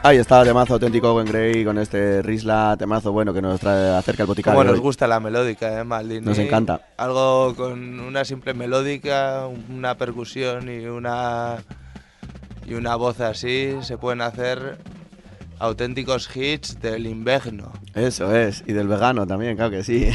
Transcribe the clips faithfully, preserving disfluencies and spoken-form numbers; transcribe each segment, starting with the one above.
Ahí está, temazo auténtico Owen Gray con este Risla, temazo bueno que nos trae acerca el boticario. Como nos gusta la melódica, eh, Maldini. Nos encanta. Algo con una simple melódica, una percusión y una y una voz así se pueden hacer auténticos hits del invierno. Eso es, y del vegano también, claro que sí.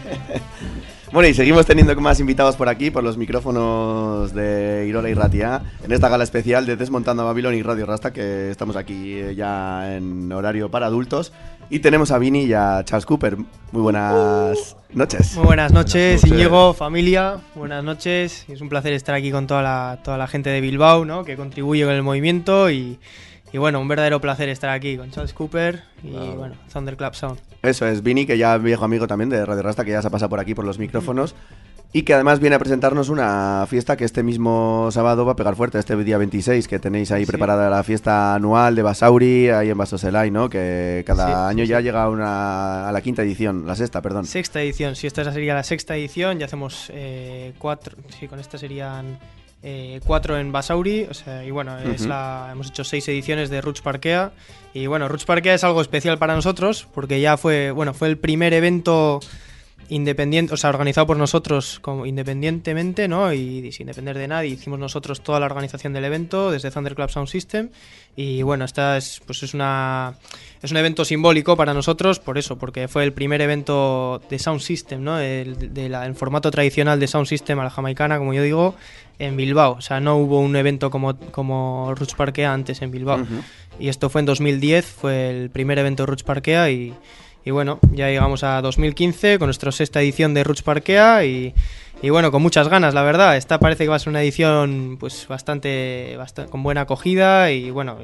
Bueno, y seguimos teniendo más invitados por aquí, por los micrófonos de Irola y Ratia, en esta gala especial de Desmontando a Babilón y Radio Rasta, que estamos aquí ya en horario para adultos. Y tenemos a Vini y a Charles Cooper. Muy buenas noches. Muy buenas noches, Íñigo, familia, buenas noches. Es un placer estar aquí con toda la, toda la gente de Bilbao, ¿no? Que contribuye con el movimiento y... Y bueno, un verdadero placer estar aquí con Charles Cooper y wow. bueno, Thunderclap Sound. Eso es, Vini, que ya es viejo amigo también de Radio Rasta, que ya se ha pasado por aquí por los micrófonos y que además viene a presentarnos una fiesta que este mismo sábado va a pegar fuerte, este día veintiséis, que tenéis ahí sí. preparada la fiesta anual de Basauri, ahí en Basoselay, ¿no? Que cada sí, año sí, ya sí. llega una, a la quinta edición, la sexta, perdón. Sexta edición, sí, esta sería la sexta edición, ya hacemos eh, cuatro, sí, con esta serían... Eh, cuatro en Basauri, o sea, y bueno, es uh-huh. la, hemos hecho seis ediciones de Roots Parkea y bueno, Roots Parkea es algo especial para nosotros porque ya fue, bueno, fue el primer evento independiente, o sea, organizado por nosotros como independientemente, ¿no? Y, y sin depender de nadie, hicimos nosotros toda la organización del evento desde Thunderclap Sound System y bueno, esta es, pues es una es un evento simbólico para nosotros por eso, porque fue el primer evento de Sound System, ¿no? El, de la, el formato tradicional de Sound System a la jamaicana, como yo digo, en Bilbao, o sea, no hubo un evento como, como Roots Parkea antes en Bilbao uh-huh. y esto fue en dos mil diez, fue el primer evento de Roots Parkea y Y bueno, ya llegamos a dos mil quince con nuestra sexta edición de Roots Parkea y, y bueno, con muchas ganas, la verdad. Esta parece que va a ser una edición pues bastante, bastante con buena acogida y bueno,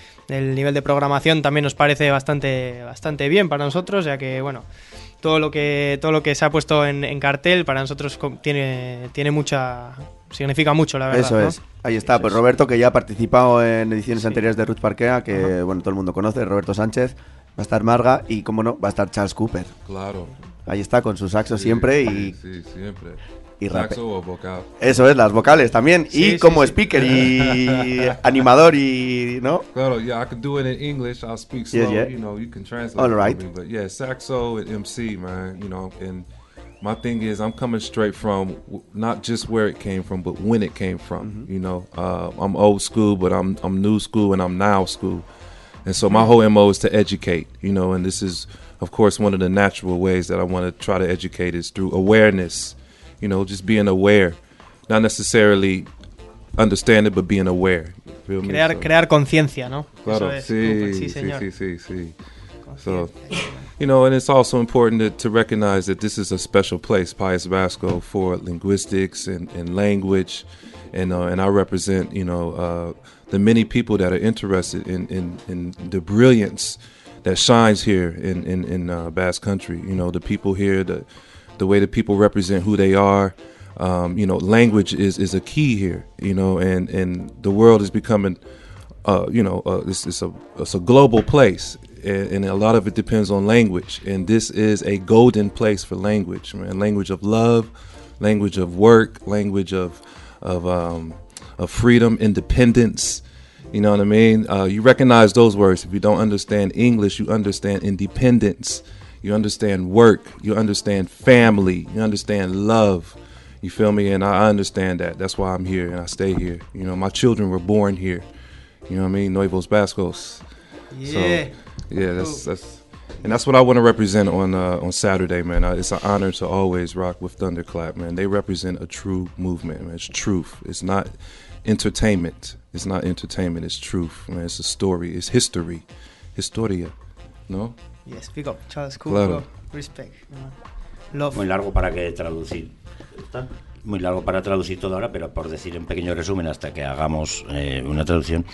el nivel de programación también nos parece bastante, bastante bien para nosotros, ya que bueno, todo lo que todo lo que se ha puesto en, en cartel para nosotros tiene, tiene mucha... significa mucho, la verdad. Eso ¿no? es, ahí está, Eso pues Roberto, que ya ha participado en ediciones sí. anteriores de Roots Parkea, que Ajá. bueno, todo el mundo conoce, Roberto Sánchez. Va a estar Marga y, como no, va a estar Charles Cooper. Claro. Ahí está, con su saxo sí, siempre y... Sí, siempre. Y saxo o vocal. Eso es, las vocales también. Sí, y sí, como sí, speaker sí. y animador y... ¿no? Claro, yeah, I can do it in English. I'll speak slow, yeah, yeah. you know, you can translate All right. for me. But yeah, saxo and M C, man, you know, and my thing is I'm coming straight from not just where it came from, but when it came from, mm-hmm. you know. Uh, I'm old school, but I'm I'm new school and I'm now school. And so my whole M O is to educate, you know, and this is, of course, one of the natural ways that I want to try to educate is through awareness, you know, just being aware, not necessarily understand it, but being aware. Feel crear me? So, crear conciencia, ¿no? Claro, Eso es, sí, sí, señor. sí, sí, sí, sí. So, you know, and it's also important to, to recognize that this is a special place, País Vasco, for linguistics and, and language, and uh, and I represent, you know, uh, the many people that are interested in, in, in the brilliance that shines here in, in, in uh, Basque Country. You know, the people here, the the way that people represent who they are. Um, you know, language is, is a key here, you know, and, and the world is becoming, uh, you know, uh, it's, it's, a, it's a global place, and, and a lot of it depends on language. And this is a golden place for language, man. Language of love, language of work, language of, of, um, of freedom, independence. You know what I mean? Uh, you recognize those words. If you don't understand English, you understand independence. You understand work. You understand family. You understand love. You feel me? And I understand that. That's why I'm here and I stay here. You know, my children were born here. You know what I mean? Nuevos Vascos. Yeah. So, yeah, that's that's, and that's what I want to represent on uh, on Saturday, man. Uh, it's an honor to always rock with Thunderclap, man. They represent a true movement, man. It's truth. It's not entertainment. It's not entertainment. It's truth, man. It's a story. It's history. Historia, ¿no? Yes, big up, Charles Cooper. Claro. Respect. Love. Muy largo para que traducir. ¿Está? Muy largo para traducir todo ahora, pero por decir en pequeño resumen hasta que hagamos eh, una traducción,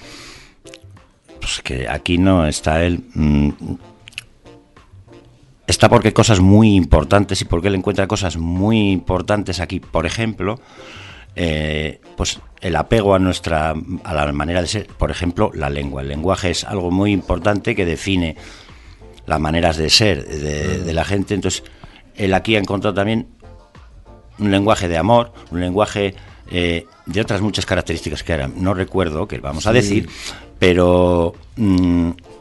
pues que aquí no está él. Mmm, está porque hay cosas muy importantes y porque él encuentra cosas muy importantes aquí. Por ejemplo, eh, pues el apego a nuestra a la manera de ser. Por ejemplo, la lengua. El lenguaje es algo muy importante que define las maneras de ser de, de la gente. Entonces, él aquí ha encontrado también un lenguaje de amor, un lenguaje eh, de otras muchas características que ahora no recuerdo, que vamos a decir, sí. pero mmm,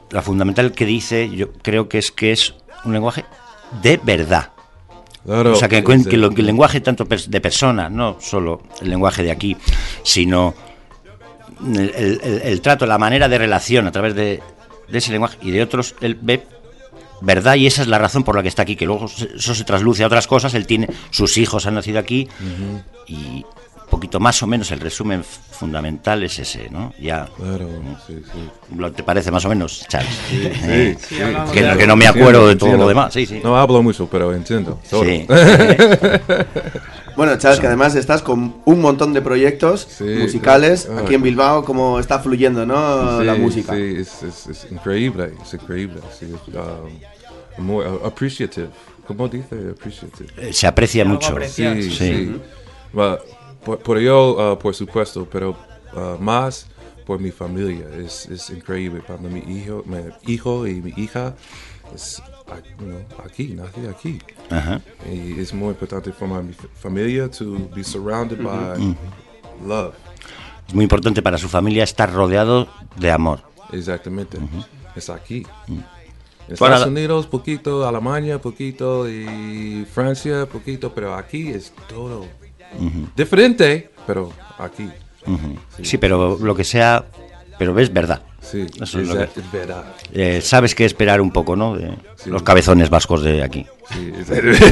la fundamental que dice, yo creo que es que es un lenguaje de verdad. Claro, o sea, que, sí, que, lo, que el lenguaje tanto de persona, no solo el lenguaje de aquí, sino el, el, el, el trato, la manera de relación a través de, de ese lenguaje y de otros, él ve verdad, y esa es la razón por la que está aquí, que luego eso se trasluce a otras cosas. Él tiene, sus hijos han nacido aquí, uh-huh. y un poquito más o menos el resumen fundamental es ese, ¿no? Ya. Claro, sí, sí. ¿Te parece más o menos, Charles? Sí, sí, sí, sí, sí. Que, Claro, que no me acuerdo entiendo, de todo entiendo. lo demás. Sí, sí. No hablo mucho, pero entiendo. Todo. Sí. Bueno, Charles, que además estás con un montón de proyectos sí, musicales sí. aquí en Bilbao, cómo está fluyendo, ¿no? Sí, la música. Sí, es, es, es increíble, es increíble. Sí, um, muy uh, appreciative. ¿Cómo dice appreciative? Se aprecia Algo mucho. apreciar. Sí, Sí. sí. Well, por, por yo, uh, por supuesto, pero uh, más por mi familia. Es, es increíble para mi hijo, mi hijo y mi hija. Es you know, aquí, nací aquí. Ajá. Y es muy importante para mi familia to be surrounded by Uh-huh. love. Es muy importante para su familia estar rodeado de amor. Exactamente. Uh-huh. Es aquí. Uh-huh. Estados Para... Unidos, poquito, Alemania, poquito, y Francia, poquito, pero aquí es todo Uh-huh. diferente, pero aquí. Uh-huh. Sí. Sí, pero lo que sea, pero ves verdad. Sí, Eso es es, lo es verdad. Eh, sabes qué esperar un poco, ¿no? De Sí. los cabezones vascos de aquí. Sí, es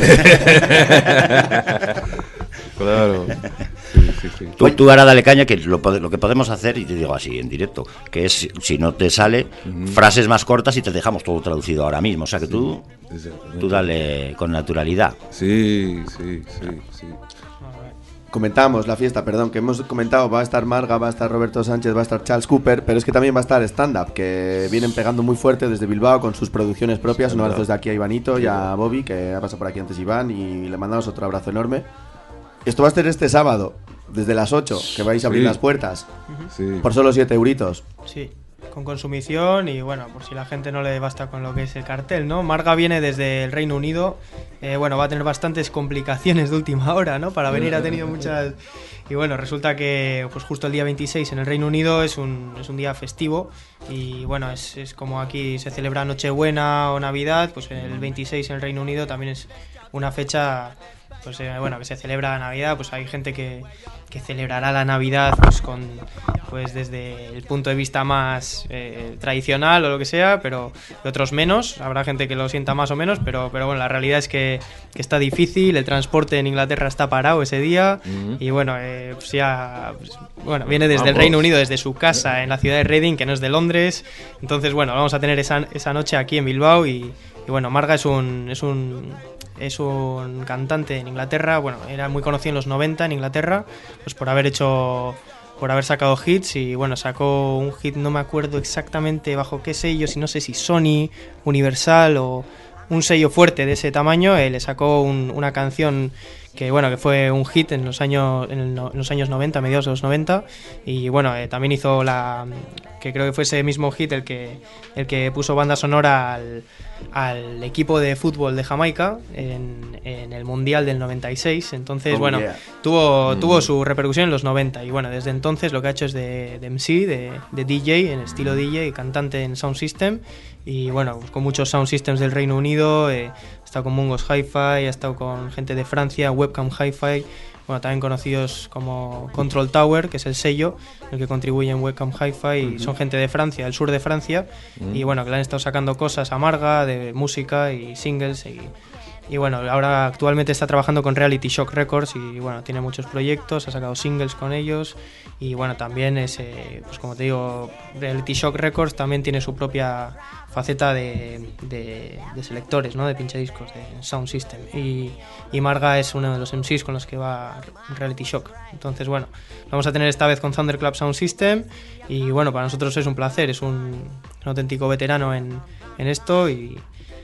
claro. Sí, sí, sí. Tú, tú ahora dale caña, que lo, lo que podemos hacer, y te digo así en directo, que es, si no te sale, uh-huh. frases más cortas y te dejamos todo traducido ahora mismo. O sea que sí, tú, tú dale con naturalidad. Sí, sí, sí, sí. Comentamos la fiesta, perdón, que hemos comentado, va a estar Marga, va a estar Roberto Sánchez, va a estar Charles Cooper, pero es que también va a estar Stand Up, que vienen pegando muy fuerte desde Bilbao con sus producciones propias. Un abrazo desde aquí a Ivanito y a Bobby, que ha pasado por aquí antes Iván, y le mandamos otro abrazo enorme. Esto va a ser este sábado, desde las ocho, que vais a abrir sí. las puertas, sí. por solo siete euritos. Sí, con consumición y bueno, por si la gente no le basta con lo que es el cartel, ¿no? Marga viene desde el Reino Unido, eh, bueno, va a tener bastantes complicaciones de última hora, ¿no? Para venir ha tenido muchas... Y bueno, resulta que pues justo el día veintiséis en el Reino Unido es un, es un día festivo y bueno, es, es como aquí se celebra Nochebuena o Navidad, pues el veintiséis en el Reino Unido también es una fecha... Pues eh, bueno, que se celebra la Navidad, pues hay gente que, que celebrará la Navidad pues con pues desde el punto de vista más eh, tradicional o lo que sea, pero otros menos. Habrá gente que lo sienta más o menos, pero pero bueno, la realidad es que, que está difícil. El transporte en Inglaterra está parado ese día uh-huh. y bueno, eh, pues ya pues, bueno, viene desde el Reino Unido, desde su casa en la ciudad de Reading, que no es de Londres. Entonces bueno, vamos a tener esa esa noche aquí en Bilbao y, y bueno, Marga es un es un Es un cantante en Inglaterra, bueno, era muy conocido en los noventa en Inglaterra, pues por haber hecho, por haber sacado hits y bueno, sacó un hit, no me acuerdo exactamente bajo qué sello, si no sé si Sony, Universal o un sello fuerte de ese tamaño, eh, le sacó un, una canción que bueno, que fue un hit en los años en, el, en los años noventa, mediados de los noventa, y bueno, eh, también hizo la que creo que fue ese mismo hit el que el que puso banda sonora al al equipo de fútbol de Jamaica en, en el Mundial del noventa y seis. Entonces, oh, bueno, yeah. tuvo, mm. tuvo su repercusión en los noventa y bueno, desde entonces lo que ha hecho es de, de M C, de, de D J, en estilo D J, cantante en Sound System y bueno, con muchos Sound Systems del Reino Unido, eh, ha estado con Mungos Hi-Fi, ha estado con gente de Francia, Webcam Hi-Fi, bueno, también conocidos como Control Tower, que es el sello en el que contribuyen Webcam Hi-Fi, y uh-huh. son gente de Francia, del sur de Francia, uh-huh. y bueno, que le han estado sacando cosas a Marga, de música y singles, y, y bueno, ahora actualmente está trabajando con Reality Shock Records, y bueno, tiene muchos proyectos, ha sacado singles con ellos, y bueno, también es, eh, pues como te digo, Reality Shock Records también tiene su propia faceta de, de, de selectores, ¿no? De pinchadiscos, de Sound System, y, y Marga es uno de los M Cs con los que va Reality Shock. Entonces bueno, lo vamos a tener esta vez con Thunderclap Sound System y bueno, para nosotros es un placer, es un, un auténtico veterano en, en esto y,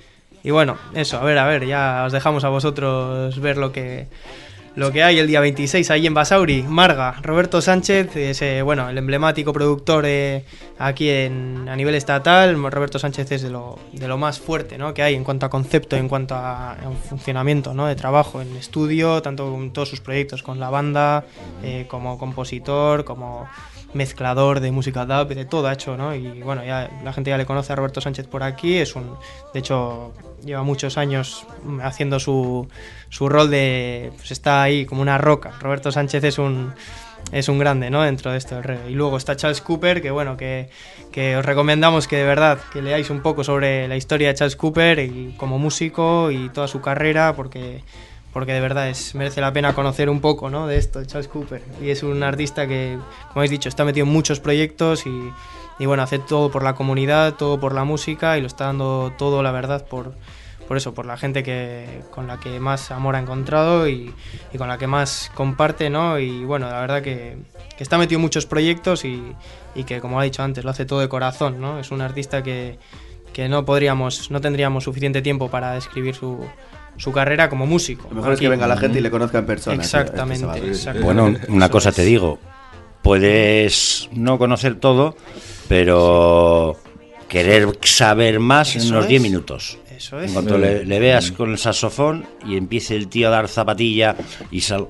y bueno, eso, a ver, a ver, ya os dejamos a vosotros ver lo que Lo que hay el día veintiséis ahí en Basauri. Marga, Roberto Sánchez, es, eh, bueno, el emblemático productor eh, aquí en, a nivel estatal. Roberto Sánchez es de lo, de lo más fuerte, ¿no?, que hay en cuanto a concepto, en cuanto a, a funcionamiento, ¿no?, de trabajo en estudio, tanto con todos sus proyectos con la banda, eh, como compositor, como mezclador de música dub, de todo ha hecho, ¿no? Y bueno, ya la gente ya le conoce a Roberto Sánchez por aquí, es un, de hecho lleva muchos años haciendo su, su rol de, pues está ahí como una roca. Roberto Sánchez es un es un grande, ¿no? Dentro de esto del reggae. Y luego está Charles Cooper, que bueno, que, que os recomendamos que de verdad que leáis un poco sobre la historia de Charles Cooper y como músico y toda su carrera, porque porque de verdad es merece la pena conocer un poco, ¿no? De esto, de Charles Cooper. Y es un artista que, como habéis dicho, está metido en muchos proyectos y, y bueno, hace todo por la comunidad, todo por la música y lo está dando todo, la verdad, por por eso, por la gente que con la que más amor ha encontrado y, y con la que más comparte, ¿no? Y bueno, la verdad que, que está metido en muchos proyectos y, y que, como ha dicho antes, lo hace todo de corazón, ¿no? Es un artista que, que no podríamos, no tendríamos suficiente tiempo para describir su, su carrera como músico. Lo mejor Aquí. es que venga la gente y le conozca en persona. Exactamente. Este exactamente. Bueno, una eso cosa es. te digo, puedes no conocer todo, pero querer saber más Eso en unos es. diez minutos. Eso es. En cuanto le, le veas con el saxofón y empiece el tío a dar zapatilla y sal...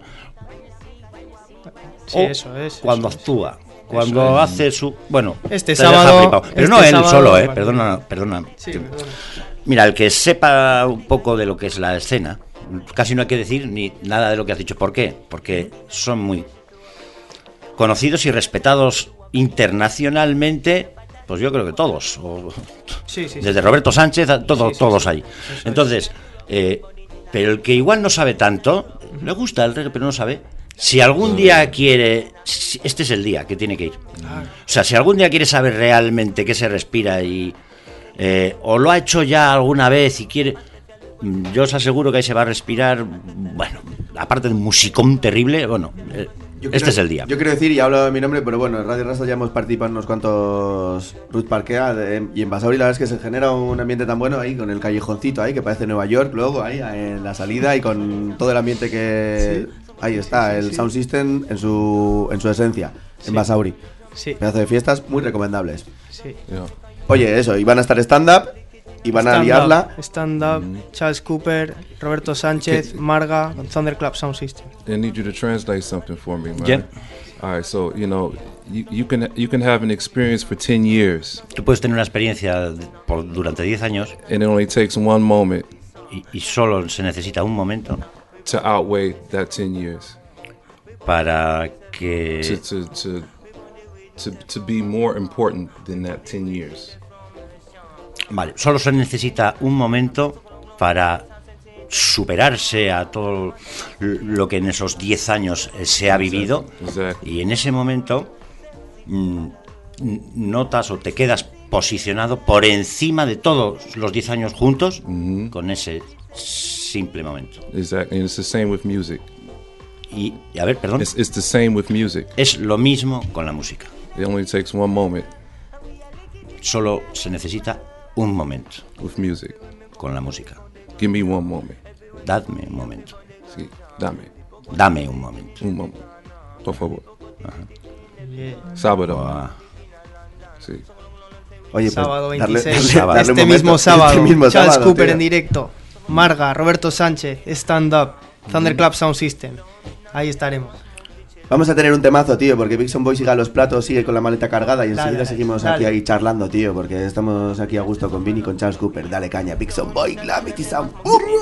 Sí, o eso es. cuando eso es. actúa, cuando hace su... Bueno, Este te deja sábado- flipado. Pero este no él sábado- solo, eh, vale. perdona, perdona. Sí, perdón. Mira, el que sepa un poco de lo que es la escena, casi no hay que decir ni nada de lo que has dicho. ¿Por qué? Porque son muy conocidos y respetados internacionalmente, pues yo creo que todos. O, Sí, sí, sí. desde Roberto Sánchez a todo, Sí, sí, todos sí. ahí. Eso es. Entonces, eh, pero el que igual no sabe tanto, le gusta el reggae, pero no sabe. Si algún día quiere, si- este es el día que tiene que ir. O sea, si algún día quiere saber realmente qué se respira y eh, o lo ha hecho ya alguna vez y quiere, mm, yo os aseguro que ahí se va a respirar, bueno, aparte de un musicón terrible, bueno, eh, Yo este quiero- es el día. Yo quiero decir, y hablo de mi nombre, pero bueno, en Radio Rasta ya hemos participado en unos cuantos Ruth Parkea de- y en Basauri la verdad es que se genera un ambiente tan bueno ahí, con el callejoncito ahí, que parece Nueva York, luego ahí en la salida y con todo el ambiente que... Ahí está, sí, sí, el sí. sound system en su, en su esencia, Sí. en Basauri. Sí, Pedazo de fiestas muy recomendables. sí. Yeah. Oye, eso, y van a estar stand-up y van a Stand-up, liarla. Stand-up, Charles Cooper, Roberto Sánchez, Marga, con Thunderclap Sound System. I need you to translate something for me, man. Yeah. All right, so you know, you, you can you can have an experience for ten years, Tú puedes tener una experiencia de- por, durante diez años and it only takes one moment y, y solo se necesita un momento to outweigh that ten years, para to que to to to, to be more important than that ten years. vale, solo se necesita un momento para superarse a todo lo que en esos diez años eh, se ha vivido. Exactly. Y en ese momento mm, n- notas o te quedas posicionado por encima de todos los diez años juntos con ese simple momento. Exactly, and it's the same with music. Y, y a ver, perdón, It's it's the same with music. es lo mismo con la música. It only takes one moment Solo se necesita un momento with music. con la música. Give me one moment. Dadme un momento. Sí, dame Dame un momento. un momento, por favor. Yeah. Sábado. Ah, Sí. Oye, pues, Sábado darle- veintiséis, darle- Sábado. darle un este momento. mismo sábado, Este mismo Charles sábado, Cooper tío. en directo, Marga, Roberto Sánchez, Stand Up, Thunderclap Sound System. Ahí estaremos. Vamos a tener un temazo, tío, porque Vixen Boy sigue a los platos, sigue con la maleta cargada y Dale, enseguida dale, seguimos dale. aquí ahí charlando, tío, porque estamos aquí a gusto con Vini y con Charles Cooper. Dale caña, Vixen Boy, Glamity Sound.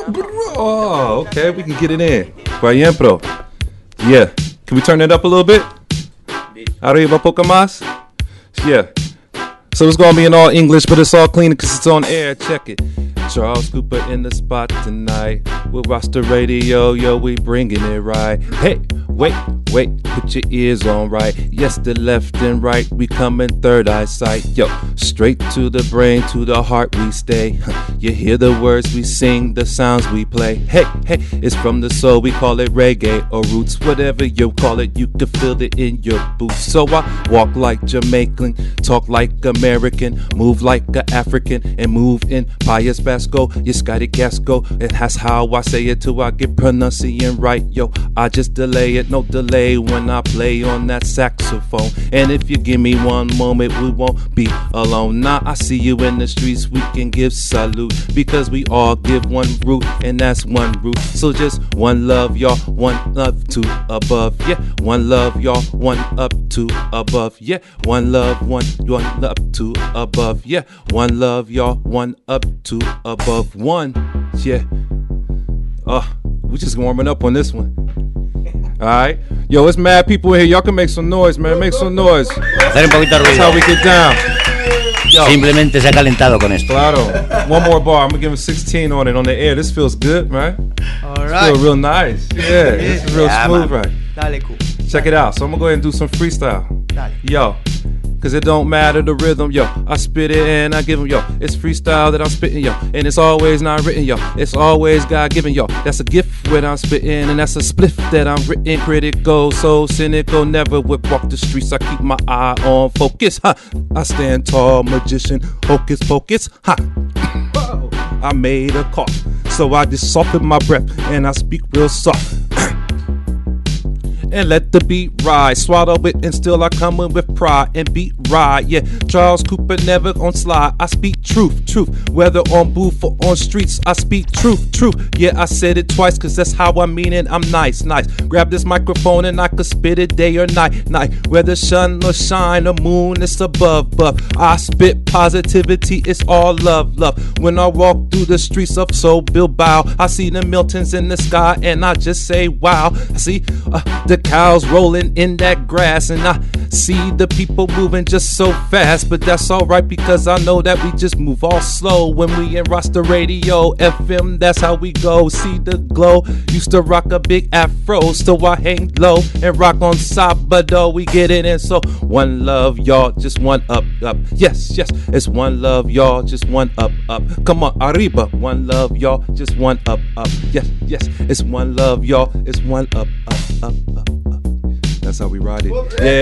Oh, okay, we can get it in. Por ejemplo. Yeah. Can we turn it up a little bit? Arriba poco más? Yeah. So it's gonna be in all English, but it's all clean because it's on air. Check it. Charles Cooper in the spot tonight. We'll roster radio, yo, we bringing it right. Hey, wait, wait, put your ears on right. Yes, the left and right, we come in third eyesight. Yo, straight to the brain, to the heart we stay. You hear the words we sing, the sounds we play. Hey, hey, it's from the soul, we call it reggae or roots, whatever you call it, you can feel it in your boots. So I walk like Jamaican, talk like American, move like a African, and move in pious basketball. Glasgow, you Scotty Gasco, and that's how I say it till I get pronunciation right, yo. I just delay it, no delay when I play on that saxophone. And if you give me one moment, we won't be alone. Now I see you in the streets, we can give salute, because we all give one root, and that's one root. So just one love, y'all, one up to above, yeah. One love, y'all, one up to above, yeah. One love, one, one up to above, yeah. One love, y'all, one up to above, one, yeah. Uh, we just warming up on this one. Alright, yo, it's mad people in here. Y'all can make some noise, man. Make some noise. Hacer un poquito de That's how we ruido. get down. Yo. Simplemente se ha calentado con esto. Claro. One more bar. I'm gonna give him sixteen on it on the air. This feels good, right? All This right. feels real nice. Yeah, this is real Yeah, smooth, man. right? Dale, Q. Check it out. So I'm gonna go ahead and do some freestyle. Dale. Yo. Cause it don't matter the rhythm, yo. I spit it and I give 'em, yo. It's freestyle that I'm spitting, yo. And it's always not written, yo. It's always God given, yo. That's a gift when I'm spitting, and that's a spliff that I'm written. Critical, so cynical, never would walk the streets. I keep my eye on focus, huh? I stand tall, magician, hocus pocus, huh? I made a cough, so I just soften my breath and I speak real soft. And let the beat ride, swallow it and still I come in with pride and beat ride, yeah. Charles Cooper never on slide, I speak truth, truth. Whether on booth or on streets, I speak truth, truth. Yeah, I said it twice cause that's how I mean it, I'm nice, nice. Grab this microphone and I could spit it day or night, night. Whether sun or shine or moon, it's above, above. I spit positivity, it's all love, love. When I walk through the streets of Soul Bilbao, I see the Miltons in the sky and I just say wow. I see uh, the cows rolling in that grass and I see the people moving just so fast, but that's alright because I know that we just move all slow when we in Rasta Radio F M. That's how we go. See the glow. Used to rock a big afro, so I hang low and rock on Sabado. We get it in, so one love, y'all, just one up, up. Yes, yes, it's one love, y'all, just one up, up. Come on, arriba, one love, y'all, just one up, up. Yes, yes, it's one love, y'all, it's one up, up, up, up. That's how we ride it.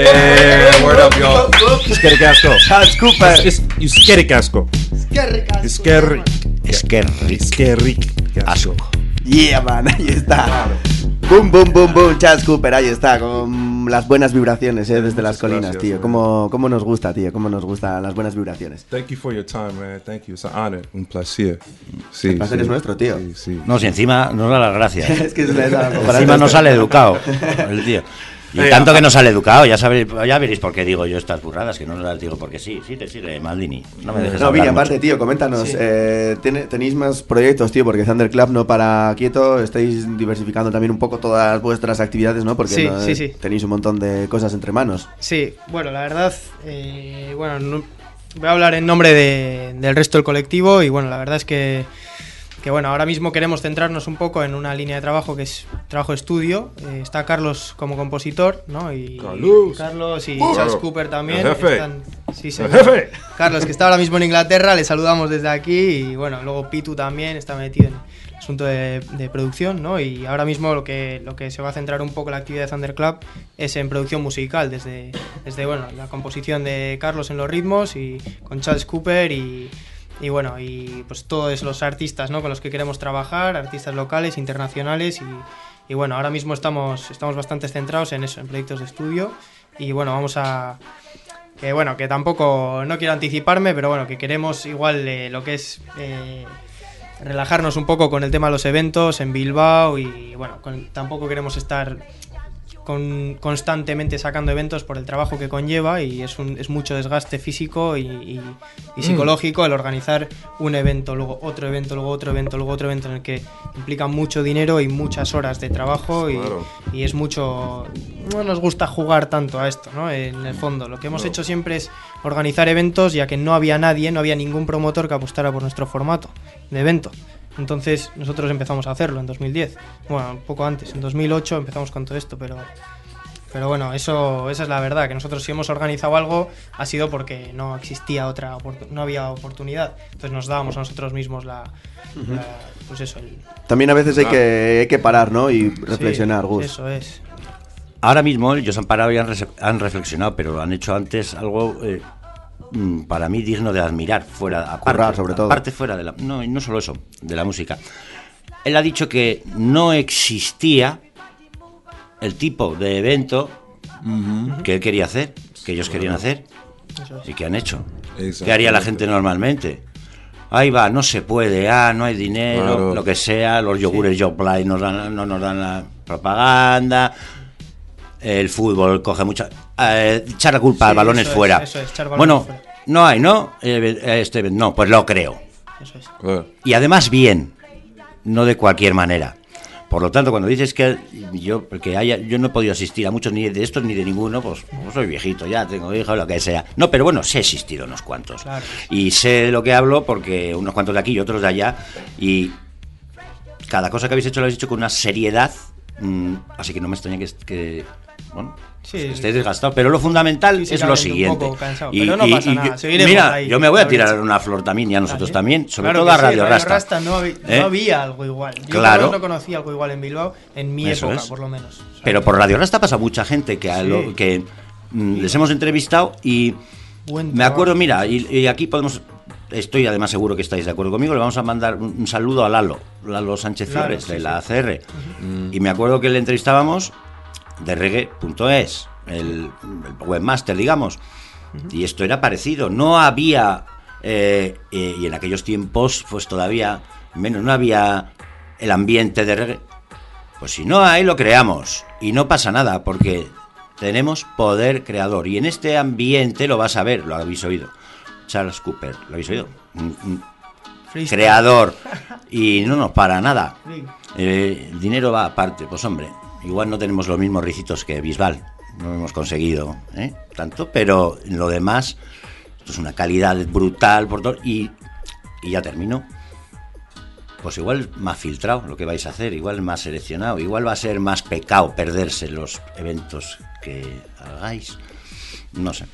Yeah, word up, y'all. Scary Gasco. Charles Cooper. It's, it's, you scary Gasco. It's scary. Es que rico. Scary Asco. Yeah, man, ahí está. Boom, boom, boom, boom, Charles Cooper, ahí está, con las buenas vibraciones, eh, desde las Muchas colinas, gracias, tío. man. ¿Cómo, cómo nos gusta, tío, cómo nos gustan las buenas vibraciones. Thank you for your time, man. Thank you. It's an honor. Un placer. Sí, El placer sí. es nuestro, tío. Sí, sí. No, si encima nos da las gracias. Es que es la- esa comparación. Encima no sale educado el tío. Y Eh, tanto ah, que no sale educado, ya sabéis, ya veréis por qué digo yo estas burradas, que no las digo porque sí. Sí, te sigue, Maldini. No me dejes No, hablar Viri, mucho. aparte, tío, coméntanos, eh, ¿tiene- ¿tenéis más proyectos, tío? Porque Thunder Club no para quieto, estáis diversificando también un poco todas vuestras actividades, ¿no? Porque Sí, no, sí, sí. tenéis un montón de cosas entre manos. Sí, bueno, la verdad, eh, bueno, no- voy a hablar en nombre de- del resto del colectivo y bueno, la verdad es que, que bueno, ahora mismo queremos centrarnos un poco en una línea de trabajo que es trabajo de estudio. Eh, está Carlos como compositor, ¿no? Y Carlos. Carlos y Uh, Charles claro. Cooper también. El jefe. Están- sí, El señor. jefe. Carlos, que está ahora mismo en Inglaterra, le saludamos desde aquí y bueno, luego Pitu también está metido en el asunto de, de producción, ¿no? Y ahora mismo lo que, lo que se va a centrar un poco la actividad de Thunder Club es en producción musical, desde, desde bueno, la composición de Carlos en los ritmos y con Charles Cooper y, y bueno, y pues todos los artistas, ¿no? Con los que queremos trabajar, artistas locales, internacionales y, y bueno, ahora mismo estamos, estamos bastante centrados en eso, en proyectos de estudio y bueno, vamos a... Que bueno, que tampoco, no quiero anticiparme, pero bueno, que queremos igual eh, lo que es eh, relajarnos un poco con el tema de los eventos en Bilbao y bueno, con- tampoco queremos estar con, constantemente sacando eventos por el trabajo que conlleva y es, un, es mucho desgaste físico y, y- y psicológico el organizar un evento, luego otro evento, luego otro evento, luego otro evento en el que implica mucho dinero y muchas horas de trabajo y, Claro. y es mucho... No nos gusta jugar tanto a esto, ¿no? En el fondo, lo que hemos No. hecho siempre es organizar eventos ya que no había nadie, no había ningún promotor que apostara por nuestro formato de evento. Entonces nosotros empezamos a hacerlo en dos mil diez, bueno, un poco antes, en dos mil ocho empezamos con todo esto, pero pero bueno, eso esa es la verdad, que nosotros si hemos organizado algo ha sido porque no existía otra oportu- no había oportunidad, entonces nos dábamos a nosotros mismos la, la- pues eso, el, También a veces hay Ah. que, hay que parar, ¿no? Y reflexionar, sí, Gus. eso es. Ahora mismo ellos han parado y han, res- han reflexionado, pero han hecho antes algo eh, mm, para mí digno de admirar, fuera, aparte, Currar, sobre todo. aparte fuera de la, no, no solo eso, de la música. Él ha dicho que no existía el tipo de evento uh-huh. que él quería hacer, que ellos querían hacer y que han hecho. ¿Qué haría la gente normalmente? Ahí va, no se puede, ah, no hay dinero, claro. Lo que sea, los yogures sí. Yoplait nos dan, no nos dan la propaganda, el fútbol coge mucha... Eh, echar la culpa sí, al balón es fuera. Es, es, bueno, fuera. No hay, ¿no? Este, no, pues lo creo. Eso es. Claro. Y además bien, no de cualquier manera. Por lo tanto, cuando dices que yo porque haya, yo no he podido asistir a muchos ni de estos ni de ninguno, pues, pues soy viejito, ya tengo hijos, lo que sea. No, pero bueno, sé existido unos cuantos. Claro. Y sé de lo que hablo porque unos cuantos de aquí y otros de allá. Y cada cosa que habéis hecho lo habéis hecho con una seriedad. Mmm, así que no me extraña que, que bueno, sí, estéis desgastados. Pero lo fundamental es lo siguiente. Cansado, y, pero no y, pasa y, nada. Mira, ahí, yo me voy a tirar una flor también y a nosotros también, sobre claro todo a Radio sí, Rasta. Rasta no, había, ¿Eh? no había algo igual. Yo claro. no conocía algo igual en Bilbao en mi Eso época, es. por lo menos. ¿Sabes? Pero por Radio Rasta pasa mucha gente que, a sí. lo, que mm, les hemos entrevistado y Buen me acuerdo, mira, y, y aquí podemos... Estoy además seguro que estáis de acuerdo conmigo. Le vamos a mandar un, un saludo a Lalo, Lalo Sánchez Flores, claro, sí, de la sí. A C R. Uh-huh. Y me acuerdo que le entrevistábamos de reggae punto es, el, el webmaster, digamos. Uh-huh. Y esto era parecido. No había, eh, eh, y en aquellos tiempos, pues todavía menos, no había el ambiente de reggae. Pues si no hay, lo creamos. Y no pasa nada, porque tenemos poder creador. Y en este ambiente lo vas a ver, lo habéis oído. Charles Cooper, ¿lo habéis oído? Freestyle. Creador. Y no nos para nada. Eh, el dinero va aparte. Pues hombre, igual no tenemos los mismos ricitos que Bisbal. No hemos conseguido ¿eh? tanto, pero en lo demás, esto es una calidad brutal por todo. Y, y ya termino. Pues igual más filtrado lo que vais a hacer, igual más seleccionado, igual va a ser más pecado perderse los eventos que hagáis. No sé.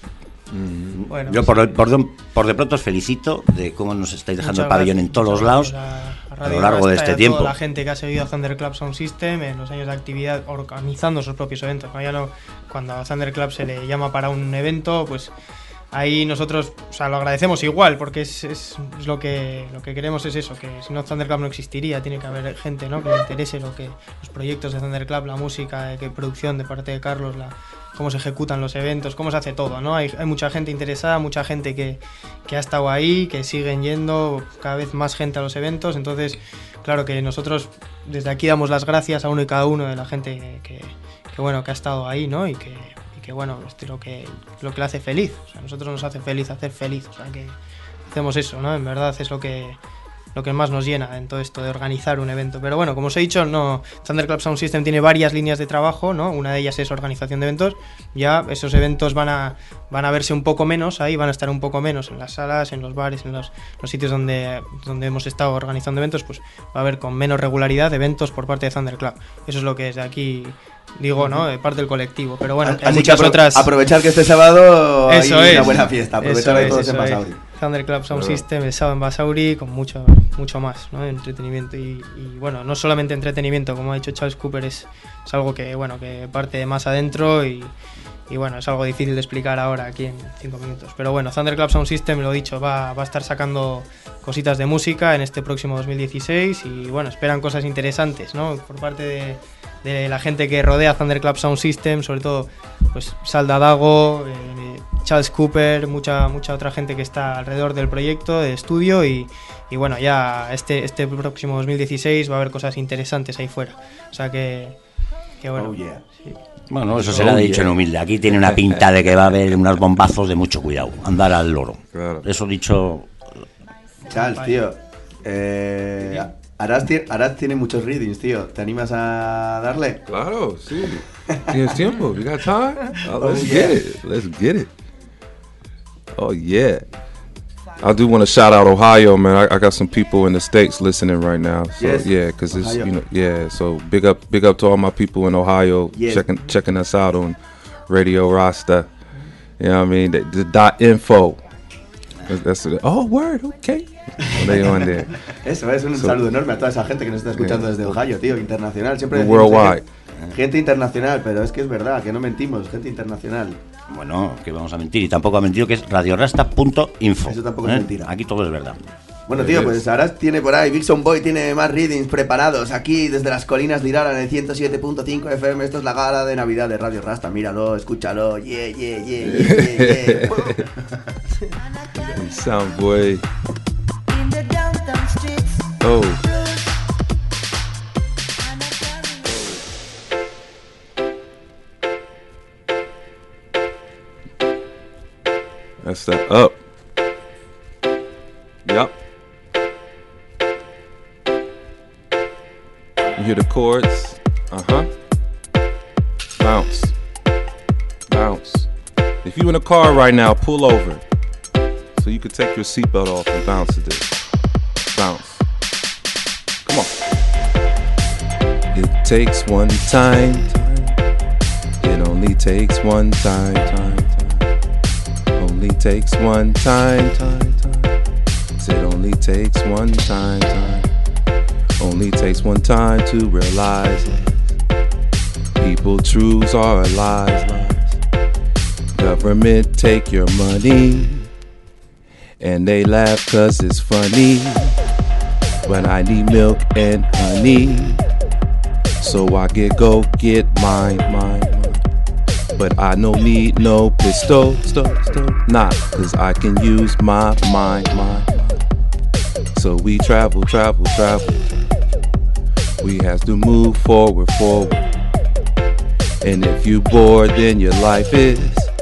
Bueno, yo por, por, por de pronto os felicito de cómo nos estáis dejando el pabellón gracias, en todos los lados a, a, a lo largo de este tiempo. La gente que ha seguido a Thunder Club Sound System en los años de actividad organizando sus propios eventos. ¿no? Ya no, cuando a Thunder Club se le llama para un evento, pues ahí nosotros, o sea, lo agradecemos igual porque es, es, es lo que lo que queremos es eso, que si no Thunder Club no existiría, tiene que haber gente, ¿no? que le interese lo que los proyectos de Thunder Club, la música, que producción de parte de Carlos, la cómo se ejecutan los eventos, cómo se hace todo, ¿no? Hay, hay mucha gente interesada, mucha gente que, que ha estado ahí, que siguen yendo, cada vez más gente a los eventos, entonces, claro que nosotros desde aquí damos las gracias a uno y cada uno de la gente que, que, que bueno, que ha estado ahí, ¿no? Y que, y que bueno, es lo que, lo que le hace feliz, o sea, a nosotros nos hace feliz hacer feliz, o sea, que hacemos eso, ¿no? En verdad es lo que... lo que más nos llena en todo esto de organizar un evento. Pero bueno, como os he dicho, no, Thunder Club Sound System tiene varias líneas de trabajo, ¿no? Una de ellas es organización de eventos. Ya esos eventos van a van a verse un poco menos ahí, van a estar un poco menos en las salas, en los bares, en los, los sitios donde, donde hemos estado organizando eventos, pues va a haber con menos regularidad eventos por parte de Thunder Club. Eso es lo que desde aquí digo, ¿no? De parte del colectivo. Pero bueno, hay muchas apro- otras... aprovechar que este sábado eso hay es. una buena fiesta, aprovechar de todos en Basauri. Thunder Club Sound System, el sábado en Basauri, con mucho mucho más, ¿no? Entretenimiento y, y bueno, no solamente entretenimiento, como ha dicho Charles Cooper, es, es algo que bueno que parte más adentro y, y bueno, es algo difícil de explicar ahora aquí en cinco minutos. Pero bueno, Thunder Club Sound System, lo dicho, va, va a estar sacando cositas de música en este próximo dos mil dieciséis y bueno, esperan cosas interesantes, ¿no? Por parte de, de la gente que rodea Thunder Club Sound System, sobre todo pues Salda Dago, eh, Charles Cooper, mucha mucha otra gente que está alrededor del proyecto de estudio y, y bueno, ya este este próximo dos mil dieciséis va a haber cosas interesantes ahí fuera. O sea que, que bueno. Oh, yeah. Sí. Bueno, eso se le ha dicho en humilde. Aquí tiene una pinta de que va a haber unos bombazos de mucho cuidado. Andar al loro. Claro. Eso dicho. Charles, tío. Eh, Aras, Aras tiene muchos readings, tío. ¿Te animas a darle? Claro, sí. ¿Tienes tiempo? You got time? Oh, let's oh, yeah. get it. Let's get it. Oh, yeah. I do want to shout out Ohio, man. I, I got some people in the States listening right now. So yes. yeah, because it's Ohio. you know yeah. So big up, big up to all my people in Ohio yes. checking checking us out on Radio Rasta. You know what I mean? The, the dot info. That's, that's oh word okay. They on there. Eso es un so, saludo enorme a toda esa gente que nos está escuchando yeah. desde Ohio, tío, internacional. Siempre worldwide. Gente internacional, pero es que es verdad, que no mentimos, gente internacional. Bueno, que vamos a mentir. Y tampoco ha mentido que es radiorasta punto info. Eso tampoco ¿eh? es mentira. Aquí todo es verdad. Bueno, tío, pues ahora tiene por ahí, Big Sound Boy tiene más readings preparados aquí desde las colinas de Irala en el ciento siete punto cinco F M. Esto es la gala de Navidad de Radio Rasta. Míralo, escúchalo. Yeah, yeah, yeah, yeah, yeah, yeah. Sound Boy. Oh. That's that up. Yup. You hear the chords? Uh-huh. Bounce. Bounce. If you in a car right now, pull over. So you could take your seatbelt off and bounce to this. Bounce. Come on. It takes one time. It only takes one time. Time. Time. Only takes one time. Time. Time. It only takes one time. Time. Only takes one time to realize lies. People truths are lies, lies. Government take your money and they laugh cause it's funny. But I need milk and honey, so I get go get mine, mine, mine. But I no need no pistol, stop, stop, nah, cause I can use my mind, mind, mind. So we travel, travel, travel. We have to move forward, forward. And if you bored, then your life is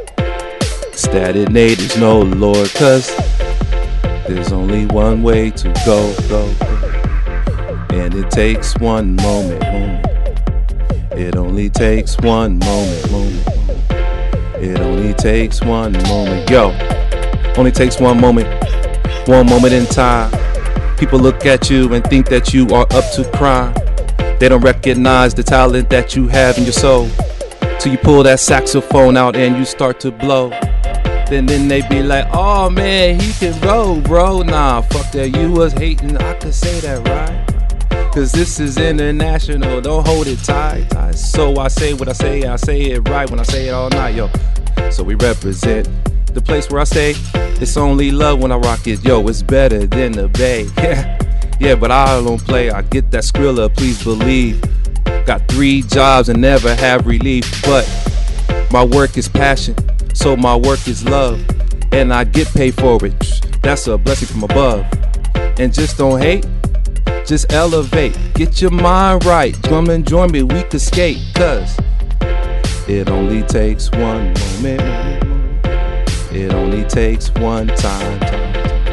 stagnators, no Lord, cause there's only one way to go, go, go. And it takes one moment, moment. It only takes one moment, moment, moment. It only takes one moment, yo. Only takes one moment, one moment in time. People look at you and think that you are up to crime. They don't recognize the talent that you have in your soul. Till you pull that saxophone out and you start to blow. Then then they be like, oh man, he can roll, bro. Nah, fuck that, you was hating, I could say that, right? Cause this is international, don't hold it tight, tight. So I say what I say, I say it right when I say it all night, yo. So we represent the place where I stay. It's only love when I rock it, yo, it's better than the Bay. Yeah. Yeah, but I don't play, I get that Skrilla, please believe. Got three jobs and never have relief. But my work is passion, so my work is love. And I get paid for it, that's a blessing from above. And just don't hate, just elevate. Get your mind right, come and join me, we could skate. Cause it only takes one moment, moment, moment. It only takes one time, time.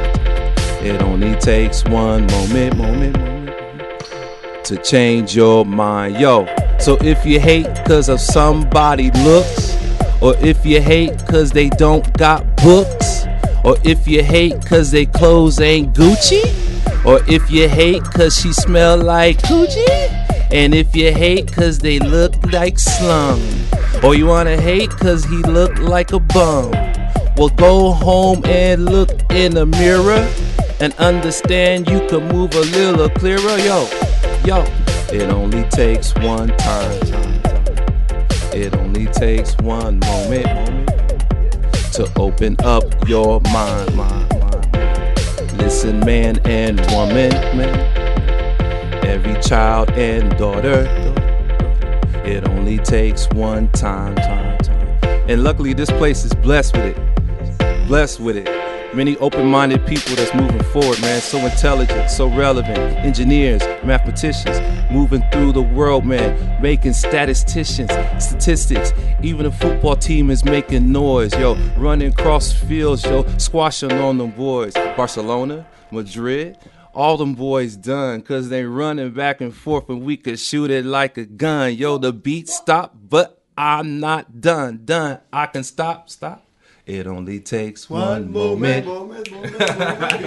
It only takes one moment, moment, moment to change your mind, yo. So if you hate cause of somebody looks, or if you hate cause they don't got books, or if you hate cause they clothes ain't Gucci, or if you hate cause she smell like coochie, and if you hate cause they look like slum, or you wanna hate cause he look like a bum, well go home and look in the mirror and understand you can move a little clearer, yo, yo. It only takes one time, time, time. It only takes one moment, moment to open up your mind, mind, mind. Listen, man and woman, man. Every child and daughter. It only takes one time, time, time. And luckily this place is blessed with it, blessed with it. Many open-minded people that's moving forward, man. So intelligent, so relevant. Engineers, mathematicians, moving through the world, man. Making statisticians, statistics. Even the football team is making noise, yo. Running cross fields, yo. Squashing on them boys. Barcelona, Madrid, all them boys done. Cause they running back and forth and we could shoot it like a gun. Yo, the beat stopped, but I'm not done, done. I can stop, stop. It only takes one, one moment. moment, moment, moment, moment.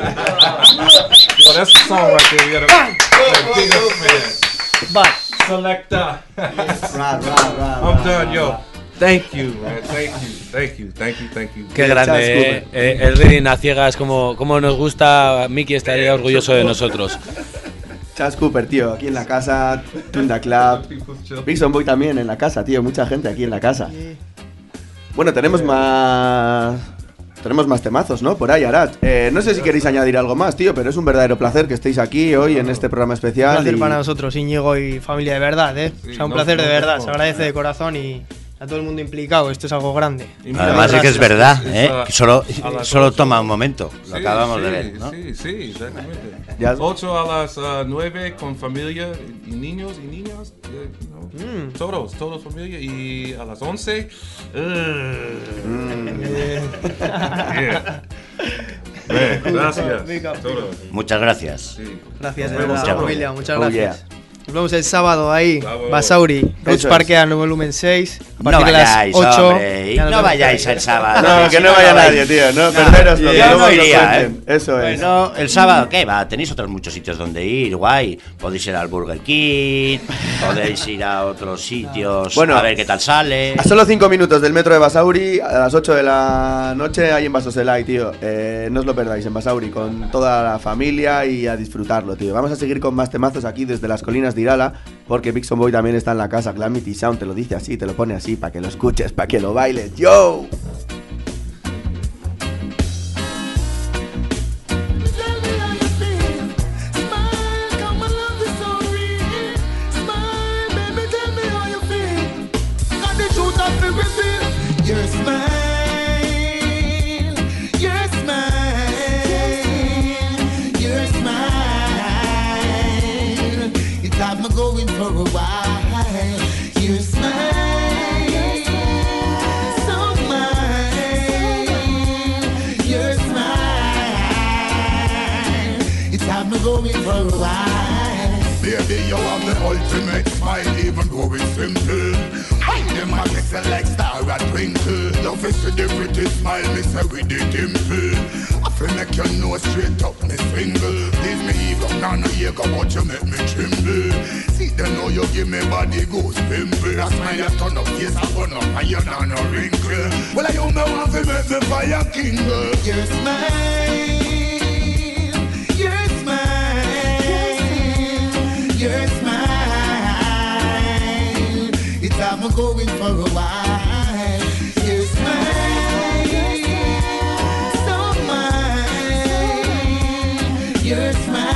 Yo, that's the song right there. You gotta big up, man. But Selector. Yes. Right, right, right, I'm right, done, right, yo. right. Thank you, man. Thank you, thank you, thank you, thank you. Qué grande, eh, eh, el reading a ciegas, como, como nos gusta. Miki estaría orgulloso de nosotros. Chas Cooper, tío, aquí en la casa, Tunda Club, Bixon Boy también en la casa, tío, mucha gente aquí en la casa. Bueno, tenemos más... Tenemos más temazos, ¿no? Por ahí, Arad. Eh, no sé si queréis añadir algo más, tío, pero es un verdadero placer que estéis aquí hoy en este programa especial. Un placer y... para nosotros, Íñigo y familia, de verdad, ¿eh? Sí, o sea, un no, placer no, de verdad, no. se agradece de corazón y a todo el mundo implicado, esto es algo grande. Además es que es verdad, ¿eh? Es, Solo, a las solo ocho. toma un momento, lo Sí, acabamos sí, de ver, ¿no? Sí, sí, exactamente. Ya- ocho a las uh, nueve con familia y niños y niñas, eh, you know, Mm. todos, todos familia, y a las once, uh, yeah. Bien, gracias. Venga, todos. Muchas gracias. Sí. Gracias, de Nos vemos verdad, sábado. familia, muchas Oh, gracias. Nos vemos el sábado ahí, Bravo. Basauri, Roots Eso es. Parkea, nuevo volumen seis. A No partir de las vayáis, ocho. hombre, ya nos no vemos vayáis por ahí. el sábado. No, que Si no vaya vais. nadie, tío, no, No, perderos yo lo que no luego nos iría, cuenten. Eso es. Bueno, el sábado, ¿qué va? Tenéis otros muchos sitios donde ir, guay. Podéis ir al Burger King, podéis ir a otros sitios Bueno. a ver qué tal sale. A solo cinco minutos del metro de Basauri, a las ocho de la noche, ahí en Basoselay, tío. Eh, no os lo perdáis en Basauri, con toda la familia y a disfrutarlo, tío. Vamos a seguir con más temazos aquí desde las colinas de Irala, porque Bixon Boy también está en la casa. Calamity Sound te lo dice así, te lo pone así, para que lo escuches, para que lo bailes. ¡Yo! Your smile, your smile, your smile. It's had me going for a while. Your smile, so mine. Your smile. It's had me going for a while. Baby, you have the ultimate smile, even though it's simple. I them a kiss you like star a twinkle. Love is with the pretty smile, me say with the dimple. I feel make you know straight up, me single. Please me ego, now no ego, but you make me tremble. See them know you give me body goes pimple. I smile, you turn up face, I burn up, and you not no wrinkle. Well, I you me want to make me fire king. Your smile, your smile, your smile. It's had me going for a while. Your smile, so mine. Your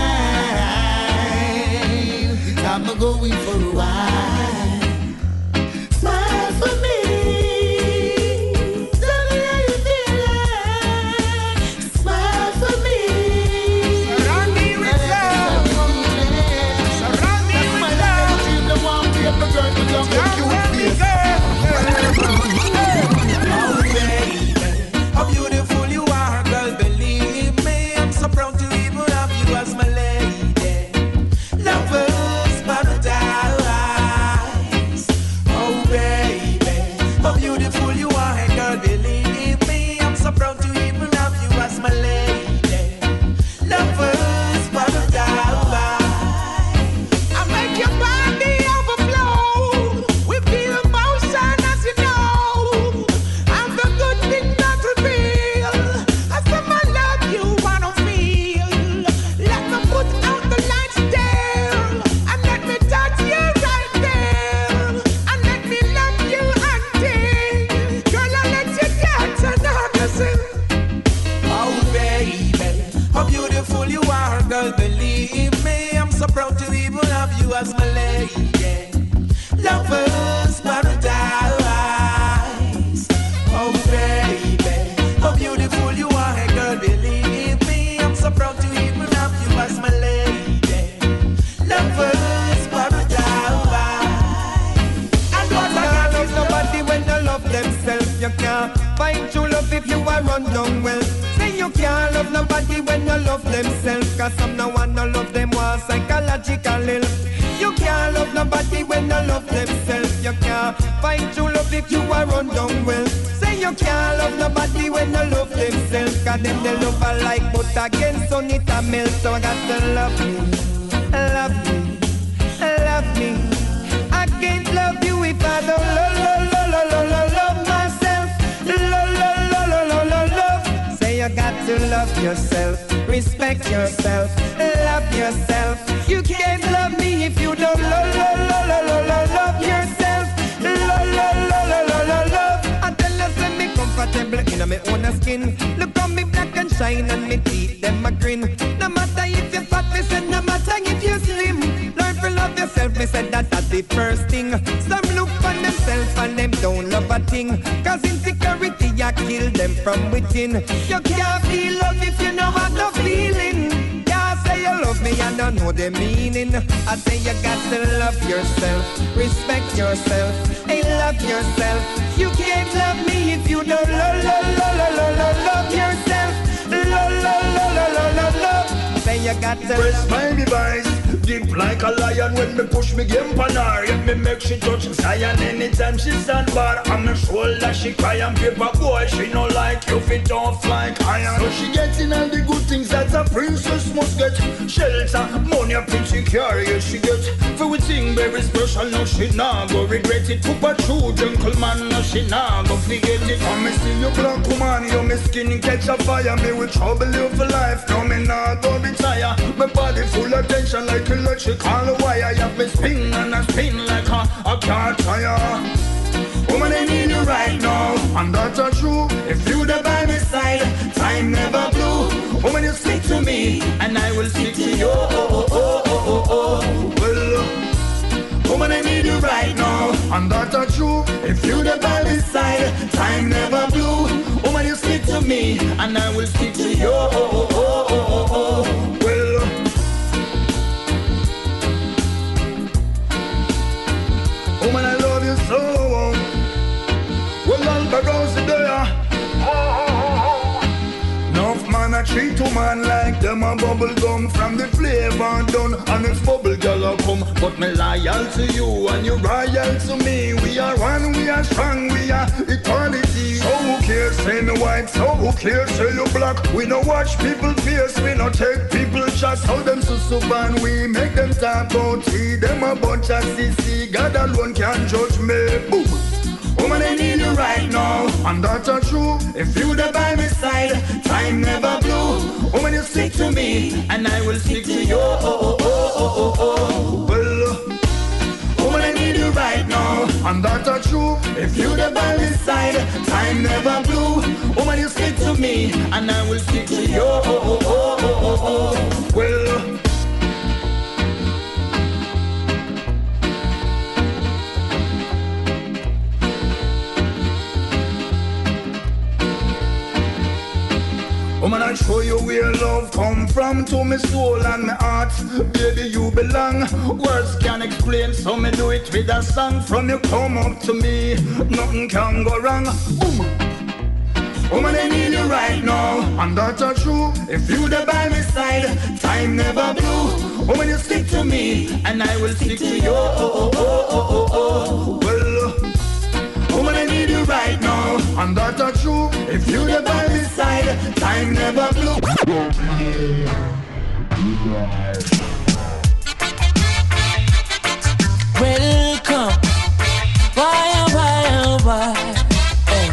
smile. It's had me going for a while. Smile for me. Tell me how you feel like. Smile for me. Surround me with love. Surround me with love. The one paper girl with long and cute face. Oh baby, how beautiful you are, girl. Believe me, I'm so proud to even have you as my lady. Lovers paradise. Oh baby, how beautiful you are, girl. Believe me, I'm so proud to even have you as my lady. Lovers paradise. I make your body overflow with the emotion, as you know. I'm the good thing that we feel. I said I love you, wanna feel. Let me put out the lights there, and let me touch you right there, and let me love you until, girl, I let you dance and dancing. Oh baby, how beautiful you are, girl. Believe me, I'm so proud to even have you as my lady. Lovers paradise. Oh baby, how beautiful you are, girl. Believe me, I'm so proud to even have you as my lady. Lovers paradise. And what I got love nobody when you love themselves. You can't find true love if you are run down well. Say you can't love nobody when you love themselves. Cause some no one no love them was psychological ill. You can't love nobody when you love themselves. You can't find true love if you are run down well. Say you can't love nobody when you love themselves. Cause them they love a like but again sun it a melt. So I got to love me, love me, love me. I can't love you if I don't love, love, love, love, love, love myself. Love, love, love, love, love, love. Say you got to love yourself, respect yourself, love yourself. You can't love me if you don't love, love, love, love, love, love yourself. Love, love, love, love, love, love, love. I tell you, say me comfortable in my own skin. Look on me black and shine and me teeth, them a grin. No matter if you're fat, me say no matter if you're slim. Learn to love yourself, me say that that's the first thing. Some look for themselves and them don't love a thing. Cause insecurity ya kill them from within. You can't feel love if you know what no feeling. Can't say you love me and don't know the meaning. I say you got to love yourself, respect yourself, hey, love yourself. You can't love me if you don't love, love, love, love, love, love, love yourself. Love, love, love, love, love, love, love. Say you got to press my device, deep like a lion when me push me game pan her. Yet me make she touch Zion anytime she stand bar. On my shoulder she cry and paper boy. She no like you fit off like iron. So she gets in all the good things that a princess must get. Shelter, money, a pretty car, yeah she get. For we think very special, no she nah go regret it. Put a true gentleman, no she nah go forget it. Come me see you black woman, you me skin catch a fire. Me with trouble you for life, no me nah go be tired. My body full of tension like electrical wire. You have me spin and I spin like a, a car tire. Woman, I need you right now, and that's a true. If you the by my side, time never blue. Woman, you stick to me, and I will stick to you. Oh, oh, oh, oh, oh, oh. Well, woman, I need you right now, and that's a true. If you the by my side, time never blue. Woman, you stick to me, and I will stick to you. Oh, oh, oh, oh, oh, oh. Well, woman, I love you so. Well, I'll be rosy there. Enough man a treat to man like them a bubble gum. From the flavor done and next bubble girl a come. But me loyal to you and you royal to me. We are one, we are strong, we are equality. So who cares say me white, so who cares say you black. We no watch people face, we no take people shots. How them so so bad, we make them talk about tea. Them a bunch of C C, God alone can judge me. Boom. Woman, I need you right now, and that's a true. If you the by my side, time never blue. Woman, you stick to me, and I will stick to you. Oh, oh, oh, oh, oh, oh. Well, woman, I need you right now, and that's a true. If you the by my side, time never blue. Woman, you stick to me, and I will stick to you. Oh, oh, oh, oh, oh, oh. Well. Woman, I show you where love come from, to my soul and my heart. Baby, you belong. Words can't explain, so me do it with a song. From you come up to me, nothing can go wrong. Boom. Woman, I need you right now, and that's a true. If you the by my side, time never blue. Woman, you stick to me, and I will stick to you. Oh, oh, oh, oh, oh, oh. Well, woman, I need you right now, and that's a true. If you the by my side, time never blue. Welcome, why, oh, why, oh, why, hey.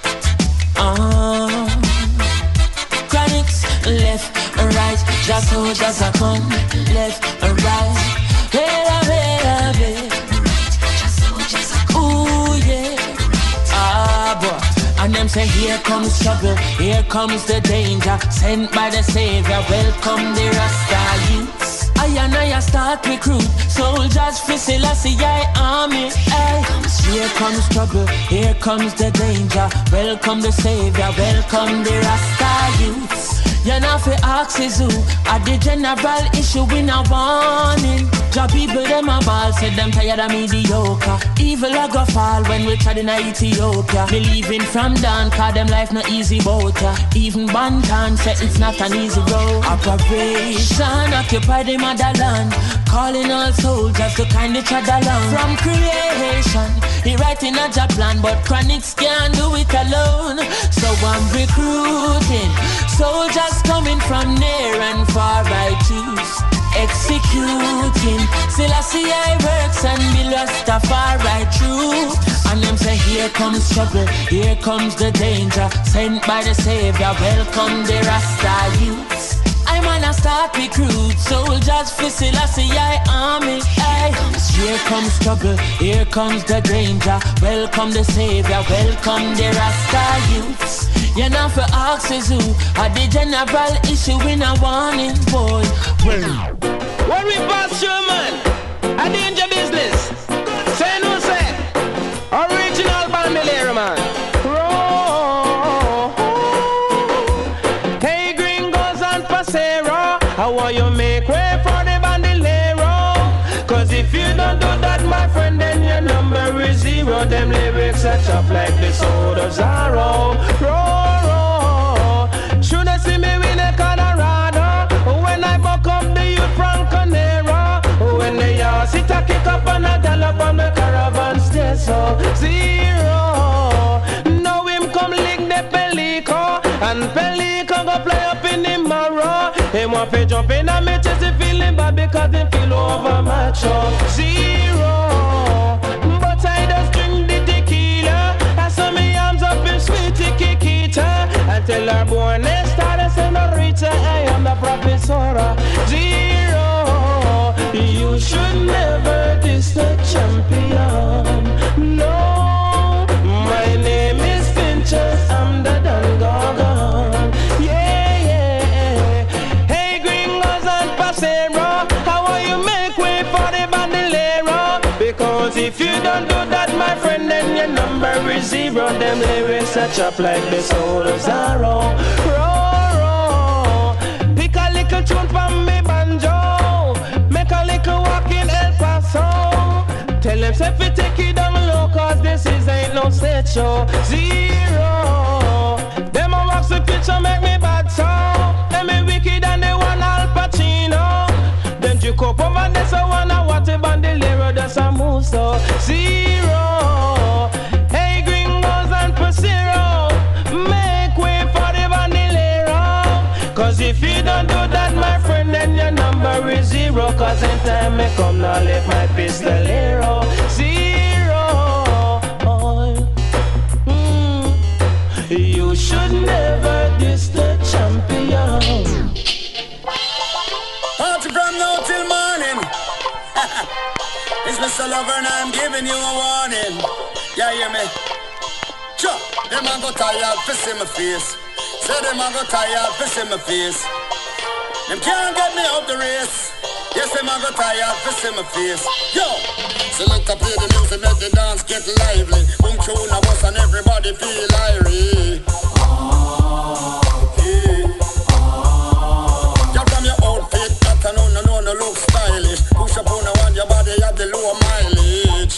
uh, Chronics, left and right, just soldiers are come, left and right, wait, wait, wait. Ooh, yeah. Ah, boy. And them say, here comes trouble, here comes the danger. Sent by the Savior, welcome the Rasta youths. I and I start recruit soldiers for Selassie I army. Ay. Here comes trouble, here comes the danger. Welcome the Savior, welcome the Rasta youths. You know fi ask is who at the general issue we no warning. Ja people them a ball, said them tired of mediocre. Evil a go fall when we tried in Ethiopia. Me leaving from down, cause them life no easy boat ya. Even Bantan say it's not an easy road. Operation occupy the motherland, calling all soldiers to kind each other along. From creation, he writing a job plan, but Chronics can't do it alone. So I'm recruiting soldiers coming from near and far, I choose executing Selassie I works and be Rastafari true. And them say here comes trouble, here comes the danger. Sent by the Savior, welcome the Rasta youths. I'm on a start recruit, soldiers for Selassie I army. Aye. Here comes trouble, here comes the danger. Welcome the Savior, welcome the Rasta youths. You're not for axes who are the general issue in a warning, boy. Well, when we pass through, man, a danger business. Say no say, original bandolero, man. Roll. Hey, gringos and pasero, how will you make way for the bandolero? Cause if you don't do that, my friend, then your number is zero. Them lyrics are chopped like the soda Zaro. Roll, roll. Should I see me win a Colorado? When I buck up the youth from Conero. When they all sit a kick up and a dollop on the caravan stay so zero. Now him come lick the Pelico, and Pelico go play up in the marrow. Him want to jump in and me chest, he feeling bad because he feel over my show. Zero. But I just drink the tequila, I saw me arms up in sweet Kikita. I tell her born they started senorita, I am the professora. Zero. You should never diss the champion. No, my name is Fincher, I'm the Don Gorgon. Yeah, yeah. Hey, gringos and pasero, how will you make way for the bandolero? Because if you don't do that, my friend, then your number is zero. Them lyrics are chopped like the soul of Zaro. Roll, roll. Pick a little tune from me banjo. Make a little walk in El Paso. Tell them say fi take it down low, cause this is ain't no stage show. Zero. Them a wax the picture make me bad so. Them me wicked and they want Al Pacino. Them juke up over there so wanna what a bandolero does a move so. Zero. Hey gringos and pasero, make way for the bandolero. Cause if you don't do that, my friend, then your number is zero. Cause in time me come now let my pistolero. Zero. Mm. You should never diss the champion. Party from now till morning. It's Mister Lover and I'm giving you a warning. Yeah, hear me? Sure, them a go tired to see my face. Say them a go tired to see my face. Them can't get me out the race. Yes, them a go tired to see my face. Yo, select a play the music, make the dance get lively. Boom tune a bus and everybody feel irie. Okay. You're from your outfit, that I know, no, no, no look stylish. Push up on the one, your body have the low mileage.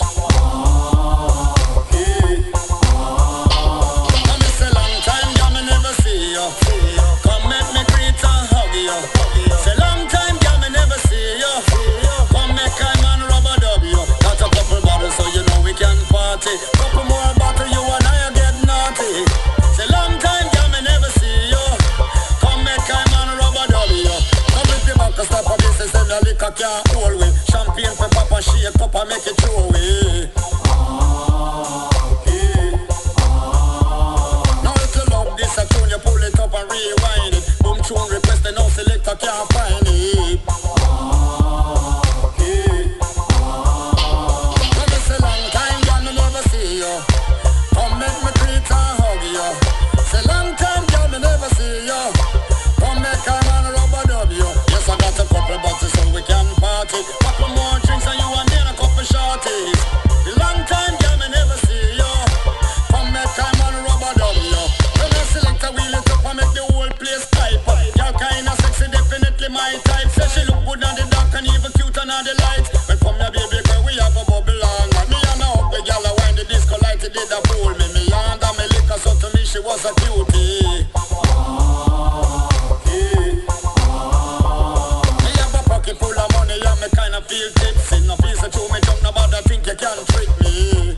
Okay. Now me say long time, yeah, me never see you. Come make me greet and hug you. Say long time, yeah, me never see you. Come make I man rubber dub you. Got a couple bottles so you know we can party. Couple more bottles, you and I get naughty. Say long time, yeah, me never see you. Come make I man rubber dub you. Come with the back, stop a business, then the liquor can't hold we. Champagne for pop and shake up and make it throw away. Okay. Now if you love this a tune, you pull it up and rewind it. Boom tune request, and now selector can't find it. Okay. Now this a long time, girl, me never see you. Come make me greet and hug you. Say long time, girl, me never see you. Come make a man rubber dub you. Yes, I got a couple bottles so we can party. Couple more drinks and you and me and a couple shorties. The long time, girl, me never see you. Come make a man rubber dub you. When I select a wheel it up and make the whole place hype. Girl kinda sexy, definitely my type. Say she look good on the dark and even cute on the light. But come here, baby girl, we have a bubble on. Me and a up the girl, I wind the disco light, it did a fool me. Me and me liquor, so to me she was a cutie. Pocket full of money, yeah, me kinda feel tipsy. No piece of two, me jump, nobody think you can trick me.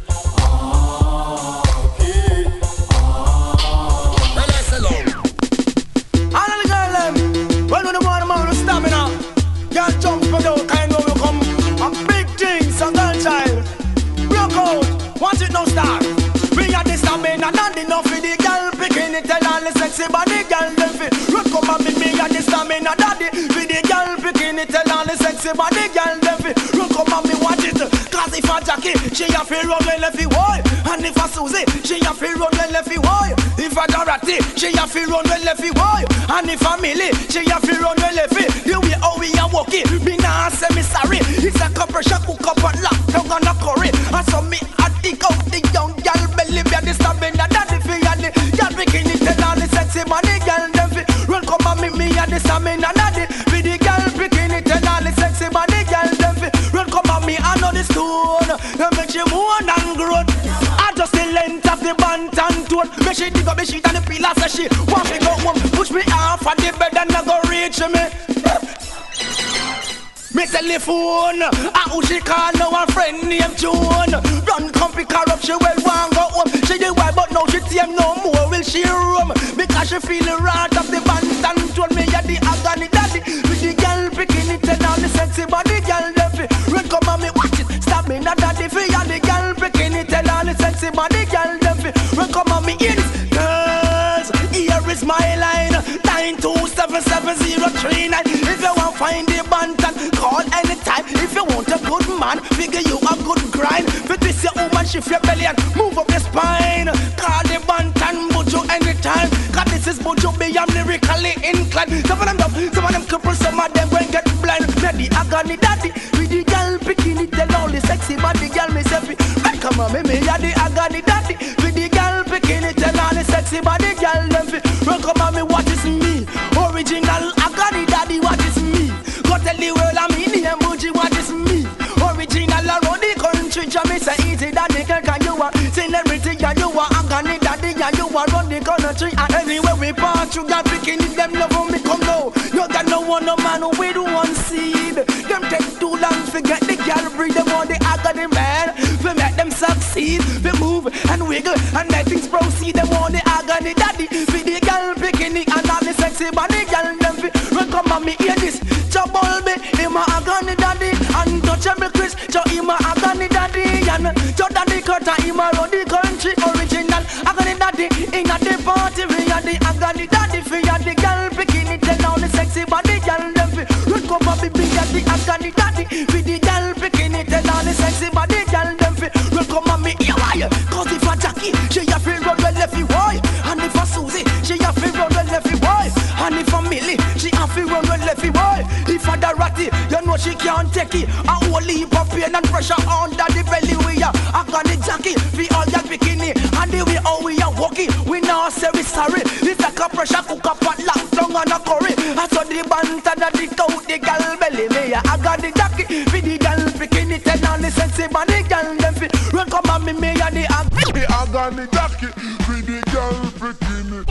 Okay. Well, I say love. All of the girl them, well, when the morning man will stop me now. Can't jump for those kind of will come. A big thing, some girl child. Broke out, want it no stop. bikini, tell all the sexy body girl them fi run come and me watch it. Cause if a Jackie, she a fi run well if he boy. And if a Susie, she a fi run well if he boy. If a Dorothy, she a fi run well if he boy. And if a Millie, she a fi run well if he. The way how we a walk it, me nah say me sorry. It's a couple shot cook up and lock down on a curry. And so me a dig out the young girl belly be a disturbing the daddy fi and the girl bikini tell all the sexy money girl them fi run come and meet me a the stamina daddy. Fi the girl bikini tell all the sexy money girl them fi run come and me and on the stone. That make she more than grown. I just the length of the bantan tone. Make she dig up the sheet and the pillar say she want me go home. Push me off of the bed and I go reach me. Me telephone, ah who she call now a friend named June. Run come pick her up, she well want go home. She the wife but now she tame no more will she roam. Because she feel the wrath of the bantan tone. Me a the agony daddy. With the girl picking it and all the sexy body girl left it. Run come and me watch it, stop me not daddy fi. And the girl picking it and all the sexy body girl left it. Run come and me in it. Girls, here is my line. Nine two seven seven zero three nine. If you want find the bantan, call anytime. If you want a good man, figure you a good grind. Fit this your woman, shift your belly and move up your spine. Call the bantan Buju anytime. Cause this is Buju B, I'm lyrically inclined. Some of them dumb, some of them cripple, some of them going get blind. Ready, I got the daddy. With the girl bikini, tell all the sexy body girl me selfie. Right, come on, me, me, yeah, the I got the daddy. With the girl bikini, tell all the sexy body girl them fi. Run come on, me, what is me? Original, I got the daddy, what is me? Go tell the world I'm in the emoji, what is me? Original around the country, Jamie say easy daddy, can you want? Sing everything and you want, I got the daddy, and you want run the country. And anywhere we pass, you got picking it, them love when me come now. You got no one, no man with one seed. Them take too long, forget the girl, bring them on the agony man. We make them succeed, we move and wiggle and let things proceed. Them on the agony daddy, for the girl picking it and all the sexy body girl, them fi run come on me hear this. Trouble me, him a agony daddy, untouchable Chris, so him a agony daddy, and Joe daddy Carter, him a run the country. Original agony daddy, in a the party, we are the agony daddy, for ya the girl picking it and all the sexy body girl, them fi run come on me be ya the agony daddy, for the girl picking it and all the sexy body girl, them fi run come on me here why? Cause if a Jackie, she a fi run well if you boy, and if a Susie, she a fi run well if you boy, and if a Millie, she a fi run well if you boy. If a Dorothy, you know she can't take it. A whole heap of pain and pressure under the belly we are. I got the Jackie, we all that bikini, and the way how we are walking, we now say we sorry. It's like a pressure cook up and lock down on a curry. I saw the bantan and the cow, the girl belly me. I got the Jackie, we the girl bikini, tell all the sexy money girl them fi run come on me me and the agony. I got the Jackie, we the girl bikini.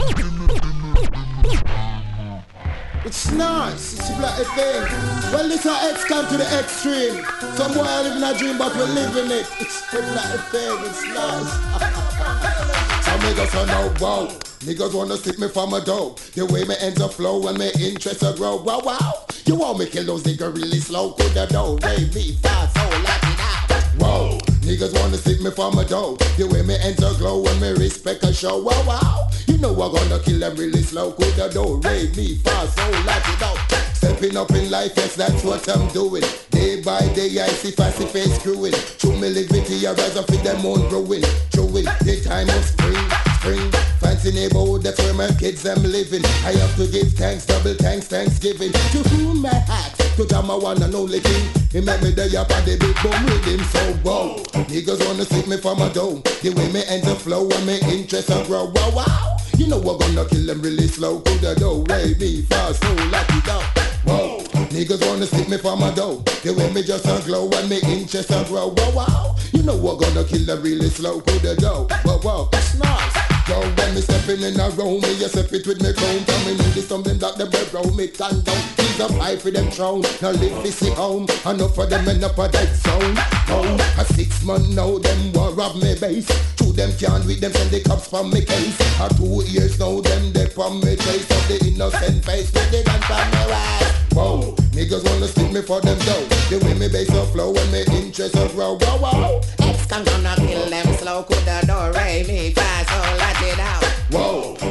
It's nice, it's like a thing. Well, this our X come to the extreme. Some boy I live in a dream, but we're living it. It's like a thing, it's nice. Some niggas don't know, wow. Niggas wanna stick me from a dough. The way my ends up flow and my interest a grow. Wow, wow. You want me kill those niggas really slow? Could the dough, Ray, me, fast, so like it out. Whoa, niggas wanna stick me from a dough. The way me ends up glow and me respect a show. Wow, wow. You know I'm gonna kill them really slow. Could the dough, Ray, me, fast, so like it out. Stepping up in life, yes, that's what I'm doing. Day by day, I see fancy face screwing. Through me liberty, I rise up with them own growing. Through it, the time of spring, spring. Fancy neighborhood, that's where my kids them living. I have to give thanks, double thanks, Thanksgiving. To whom my hat, to them I one and only king. He make me day up on the big boom with him, so whoa. Niggas wanna stick me from a dome. The way me ends up flow and me interest and grow, wow, wow. You know we're gonna kill them really slow. Could the dough, Ray, me, fast, so like it out. Whoa, niggas wanna stick me for my dough. The way me just a glow and me interest a grow. Wow, wow. You know we're gonna kill them really slow. Could the dough, whoa, whoa, it's nice. Yo, when me stepping in a room, me you step it with me chrome. Tell me know this something that them bread round me can down. He's up high for them throne. Now live this home. Enough for them end up a dead zone. Oh, a six month now them war rob me base. Two them can't with them send the cops from me case. A two years now them they from me chase of the innocent face with the gun from me right. Whoa, niggas wanna stick me for them dough. The way me base a flow and me interest a grow. Wow, wow. X-Con gonna kill them slow. Could the door, Ray, me fast, so let it out. Whoa,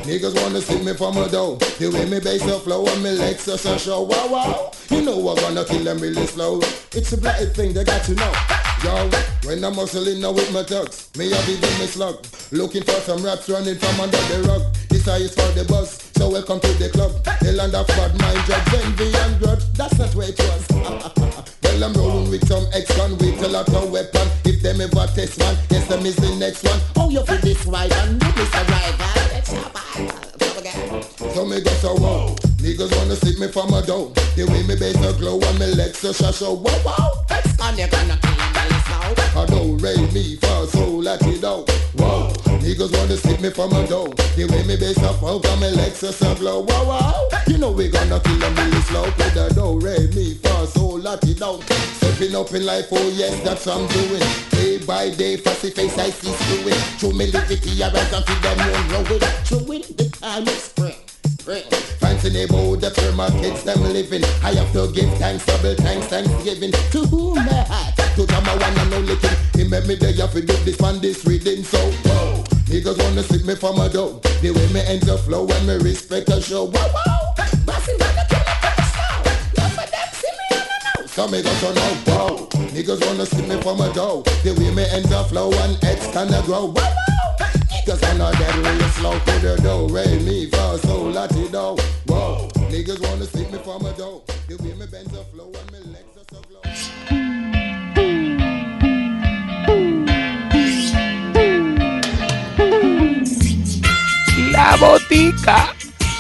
Niggas wanna see me from a dough. The way me bass a flow and me legs just a show. Wow, wow. You know we're gonna kill them really slow. It's a black thing they got to know. Yo, when I'm hustling now with my thugs, me have even me slug. Looking for some raps running from under the rug. This eye is for the buzz, so welcome to the club. The land of bad mind, drugs, envy and grudge. That's not where it was. Well, I'm rolling with some ex-convict, a lot of weapon. If them ever test one, yes, them is the next one. Oh, you feel this right and you this a rival. Let's have a So me go so wow. Niggas wanna see me from a dough. The way me bass a glow and me legs so show show. Wow, wow. Ex-con, you're gonna kill him, I don't rate me for so let it out. Wow, niggas wanna stick me from a dough. The way me bass up out and my legs are so glow. Wow, wow, you know we gonna kill them really slow. Put the don't rate me for so let it out. Stepping up in life, oh yes, that's what I'm doing. Day by day, fussy face I see screwing. True me live it here, rise and feed them one row. True in the time of spring. Fancy neighborhood, that's where my kids them living. I have to give thanks, double thanks, thanksgiving. To whom my heart, to them I wanna know licking. He made me there, you have to do this one, this reading. So, whoa, niggas wanna slip me from a dough. The way me ends the flow and me respect a show. Wow, wow, bossy wanna kill me for the show. Love for them, see me on the know. So me go to know, whoa, niggas wanna slip me from a dough. The way me ends the flow and X kinda grow. Wow, wow. Niggas wanna dead real slow to the dough. Ray me for so let it dough. Whoa, niggas wanna stick me from a dough. The way me bend the flow and me legs are so glow. La botica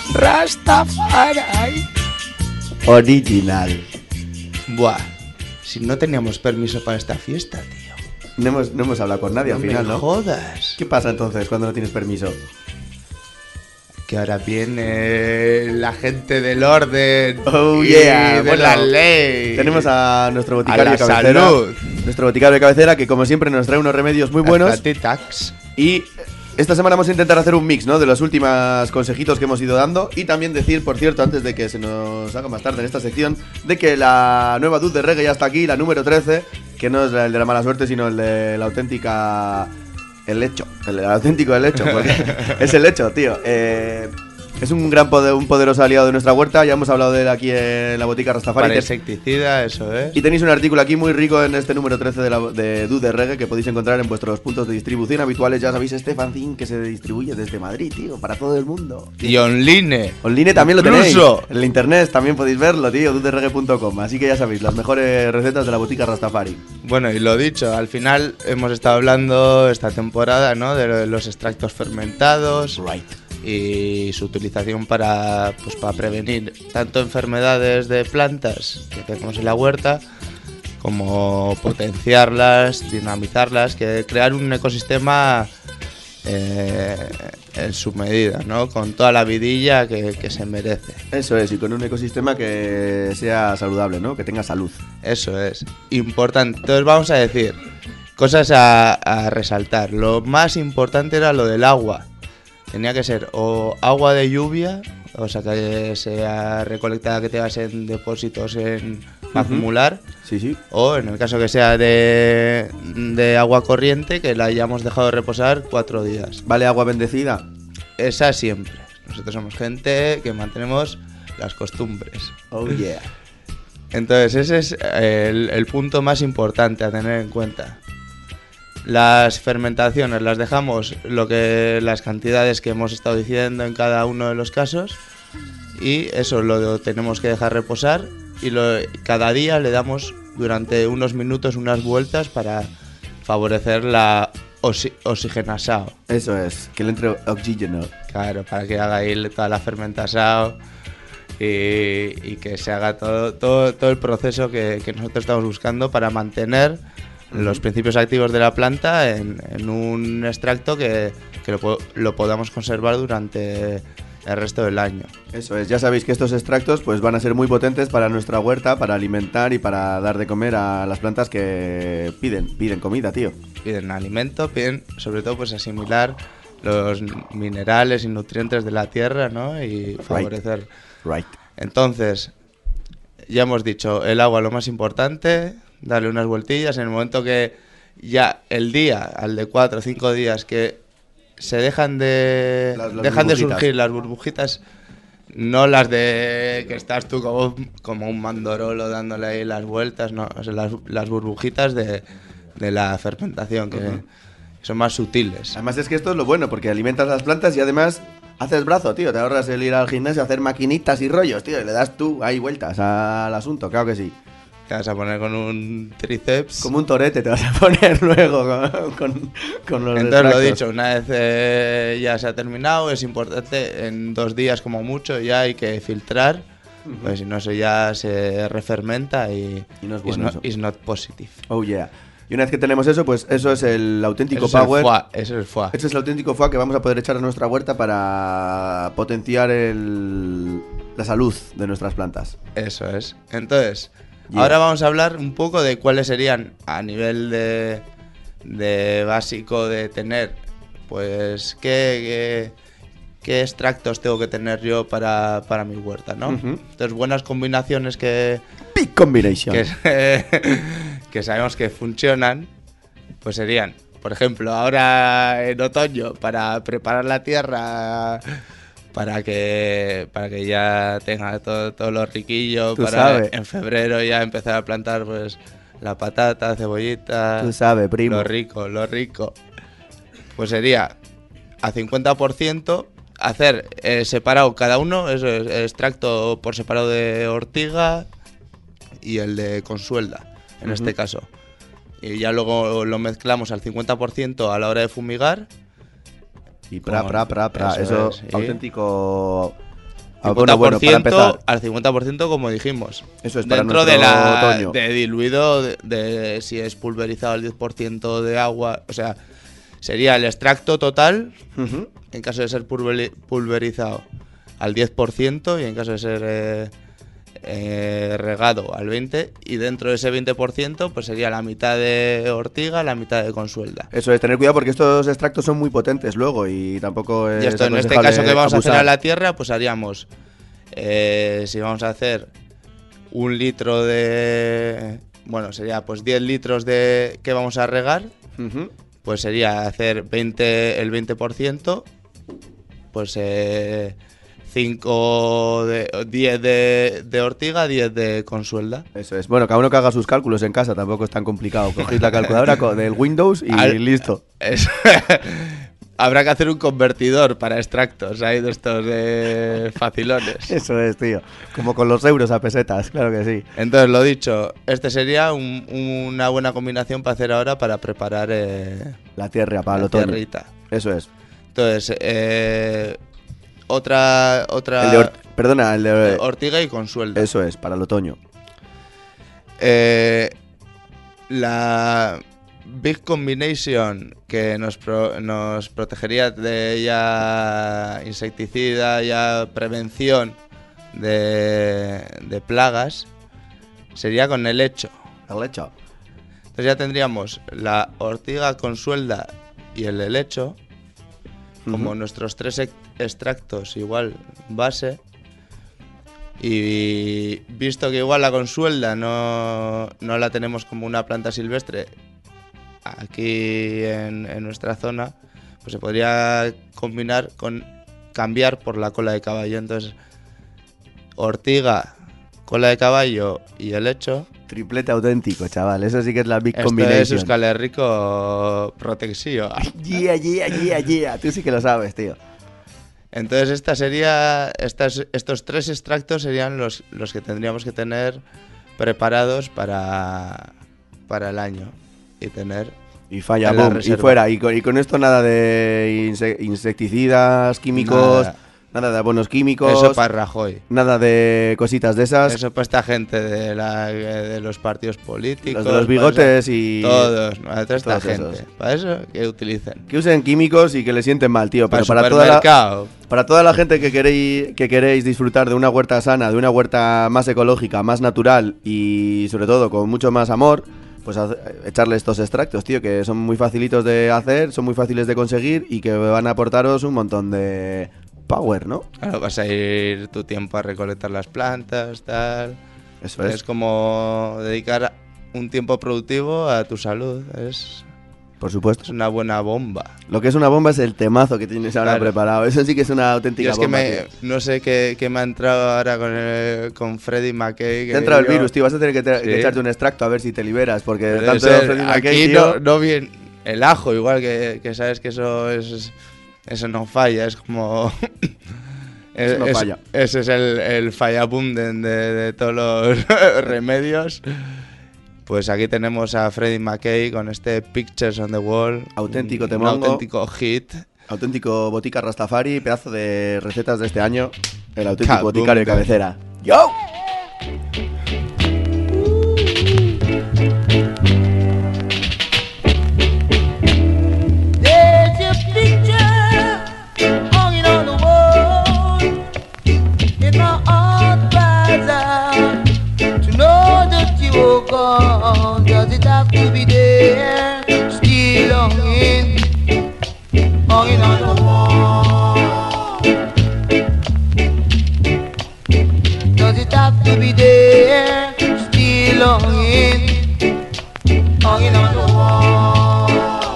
Rastafari Original. Buah, si no teníamos permiso para esta fiesta, tío. No hemos, no hemos hablado con nadie no al final, me ¿no? jodas. ¿Qué pasa entonces cuando no tienes permiso? Que ahora viene la gente del orden oh, y yeah. de bueno, la ley. Tenemos a nuestro boticario a de cabecera. Salud. Nuestro boticario de cabecera que como siempre nos trae unos remedios muy buenos. Y esta semana vamos a intentar hacer un mix, ¿no? De los últimos consejitos que hemos ido dando. Y también decir, por cierto, antes de que se nos haga más tarde en esta sección, de que la nueva Dude de Reggae ya está aquí, la número trece, que no es el de la mala suerte, sino el de la auténtica... El hecho, el, el auténtico del hecho, porque es el hecho, tío. Eh, es un gran poder, un poderoso aliado de nuestra huerta. Ya hemos hablado de él aquí en la botica Rastafari. Para insecticida, eso es. Y tenéis un artículo aquí muy rico en este número trece de, la, de Dude de Reggae que podéis encontrar en vuestros puntos de distribución habituales. Ya sabéis, este fanzine que se distribuye desde Madrid, tío, para todo el mundo. Y online. Online también lo Incluso. tenéis. En el internet también podéis verlo, tío, dude reggae punto com. Así que ya sabéis, las mejores recetas de la botica Rastafari. Bueno, y lo dicho, al final hemos estado hablando esta temporada, ¿no? De los extractos fermentados. Right. Y su utilización para, pues, para prevenir tanto enfermedades de plantas que tenemos en la huerta, como potenciarlas, dinamizarlas, que crear un ecosistema eh, en su medida, ¿no? Con toda la vidilla que, que se merece. Eso es, y con un ecosistema que sea saludable, ¿no? Que tenga salud. Eso es, importante. Entonces vamos a decir cosas a, a resaltar. Lo más importante era lo del agua. Tenía que ser o agua de lluvia, o sea que sea recolectada, que tengas en depósitos en uh-huh. acumular. Sí, sí. O en el caso que sea de, de agua corriente, que la hayamos dejado reposar cuatro días. ¿Vale agua bendecida? Esa siempre. Nosotros somos gente que mantenemos las costumbres. Oh yeah. Entonces ese es el, el punto más importante a tener en cuenta. Las fermentaciones las dejamos lo que las cantidades que hemos estado diciendo en cada uno de los casos, y eso lo tenemos que dejar reposar, y lo, cada día le damos durante unos minutos unas vueltas para favorecer la oxi, oxigenación. Eso es, que le entre oxígeno. Claro, para que haga ahí toda la fermentación y, y que se haga todo, todo, todo el proceso que, que nosotros estamos buscando para mantener los principios activos de la planta en, en un extracto que, que lo, lo podamos conservar durante el resto del año. Eso es, ya sabéis que estos extractos pues van a ser muy potentes para nuestra huerta, para alimentar y para dar de comer a las plantas que piden, piden comida, tío. Piden alimento, piden sobre todo pues asimilar los minerales y nutrientes de la tierra, ¿no? Y favorecer. Right. Right. Entonces, ya hemos dicho, el agua lo más importante, darle unas vueltillas en el momento que ya el día, al de cuatro o cinco días que se dejan de Las- las dejan de burbujitas. surgir las burbujitas, no las de que estás tú como, como un mandorolo dándole ahí las vueltas, no, o sea, las, las burbujitas de, de la fermentación, que Ujú. son más sutiles. Además es que esto es lo bueno, porque alimentas las plantas y además haces brazo, tío. Te ahorras el ir al gimnasio a hacer maquinitas y rollos, tío. Y le das tú ahí vueltas al asunto, claro que sí. Te vas a poner con un tríceps. Como un torete te vas a poner luego con, con, con los Entonces, lo extractos. dicho, una vez eh, ya se ha terminado, es importante, en dos días como mucho ya hay que filtrar, Ujú. pues si no eso ya se refermenta y, Y no es it's bueno not- eso. it's not positive. Oh yeah. Y una vez que tenemos eso, pues eso es el auténtico Eso es el power. foie, eso es el foie. Eso es el auténtico foie que vamos a poder echar a nuestra huerta para potenciar el, la salud de nuestras plantas. Eso es. Entonces, Yeah. ahora vamos a hablar un poco de cuáles serían a nivel de, de básico de tener, pues qué, qué, qué extractos tengo que tener yo para, para mi huerta, ¿no? Ujú. Entonces, buenas combinaciones que, Big combination. que, que sabemos que funcionan, pues serían, por ejemplo, ahora en otoño, para preparar la tierra para que para que ya tenga todo, todo lo riquillo, Tú para sabes. en febrero ya empezar a plantar pues la patata, cebollita, Tú sabes, primo. lo rico, lo rico. Pues sería a cincuenta por ciento hacer eh, separado cada uno, eso es, el extracto por separado de ortiga y el de consuelda, en Ujú. este caso. Y ya luego lo mezclamos al cincuenta por ciento a la hora de fumigar. Y pra, Con- pra, pra, pra. Eso, eso es, sí. auténtico. Ah, cincuenta bueno, por bueno, para ciento empezar. al cincuenta por ciento como dijimos. Eso es para dentro de nuestro la otoño. de diluido de, de si es pulverizado al diez por ciento de agua, o sea, sería el extracto total Ujú. en caso de ser pulveri- pulverizado al diez por ciento y en caso de ser eh, eh, regado al veinte por ciento, y dentro de ese veinte por ciento pues sería la mitad de ortiga, la mitad de consuelda. Eso es, tener cuidado porque estos extractos son muy potentes luego y tampoco es Y esto en este aconsejable caso que vamos a hacer abusar. a la tierra, pues haríamos, eh, si vamos a hacer un litro de, bueno, sería pues diez litros de que vamos a regar, Ujú. pues sería hacer veinte, el veinte por ciento, pues eh, cinco de, diez de, de ortiga, diez de consuelda. Eso es. Bueno, cada uno que haga sus cálculos en casa, tampoco es tan complicado. Cogéis la calculadora co- del Windows y Al- listo. Es- Habrá que hacer un convertidor para extractos ahí de estos de facilones. Eso es, tío. Como con los euros a pesetas, claro que sí. Entonces, lo dicho, este sería un- una buena combinación para hacer ahora para preparar eh, La tierra para el la otoño. tierrita. Eso es. Entonces, eh, otra, otra El de or- Perdona, el de... ortiga y consuelda. Eso es, para el otoño. Eh, la Big Combination que nos, pro- nos protegería de ya insecticida, ya prevención de, de plagas, sería con el hecho. El hecho. Entonces ya tendríamos la ortiga, consuelda y el helecho como Ujú. nuestros tres ex- extractos igual base. Y visto que igual la consuelda no, no la tenemos como una planta silvestre aquí en, en nuestra zona, pues se podría combinar con cambiar por la cola de caballo. Entonces, ortiga, cola de caballo y helecho. Triplete auténtico, chaval. Eso sí que es la Big Esto es Combination. Euskal Herriko protección. Yeah, yeah, yeah, yeah. Tú sí que lo sabes, tío. Entonces esta sería, estas, estos tres extractos serían los, los que tendríamos que tener preparados para, para el año y tener Y falla, en la boom, y reserva. fuera. Y con, y con esto nada de inse- insecticidas, químicos, Nada. nada, de abonos químicos, Eso para Rajoy. nada de cositas de esas. Eso para esta gente de, la, de los partidos políticos. Los de los bigotes y... Todos, ¿no? Toda esta todos gente. esos. Para eso que utilicen. Que usen químicos y que le sienten mal, tío. Para Pero el para toda, la, supermercado. para toda la gente que queréis, que queréis disfrutar de una huerta sana, de una huerta más ecológica, más natural y sobre todo con mucho más amor, pues haz- echarle estos extractos, tío, que son muy facilitos de hacer, son muy fáciles de conseguir y que van a aportaros un montón de power, ¿no? Claro, vas a ir tu tiempo a recolectar las plantas, tal. Eso es. Es como dedicar un tiempo productivo a tu salud. Es Por supuesto. Es una buena bomba. Lo que es una bomba es el temazo que tienes ahora Claro. preparado. Eso sí que es una auténtica Yo es bomba. que me, tío. no sé qué, qué me ha entrado ahora con, el, con Freddie McKay. Te ha entrado el yo- virus, tío. Vas a tener que, te- Sí. que echarte un extracto a ver si te liberas. Porque Debe tanto ser- Freddie aquí McKay, no, tío, no bien el ajo, igual que, que sabes que eso es eso no falla, es como Eso no es- falla. Ese es el, el fallabum de, de, de todos los remedios. Pues aquí tenemos a Freddie McKay con este Pictures on the Wall, Auténtico un, temongo. un auténtico hit. auténtico botica Rastafari, pedazo de recetas de este año. El auténtico Kaboom. boticario de cabecera. ¡Yo! There's a picture hanging on the wall, and my heart cries out to know that you are gone. Does it have to be there, still hanging, hanging on the wall? Does it have to be there, still hanging, hanging on the wall?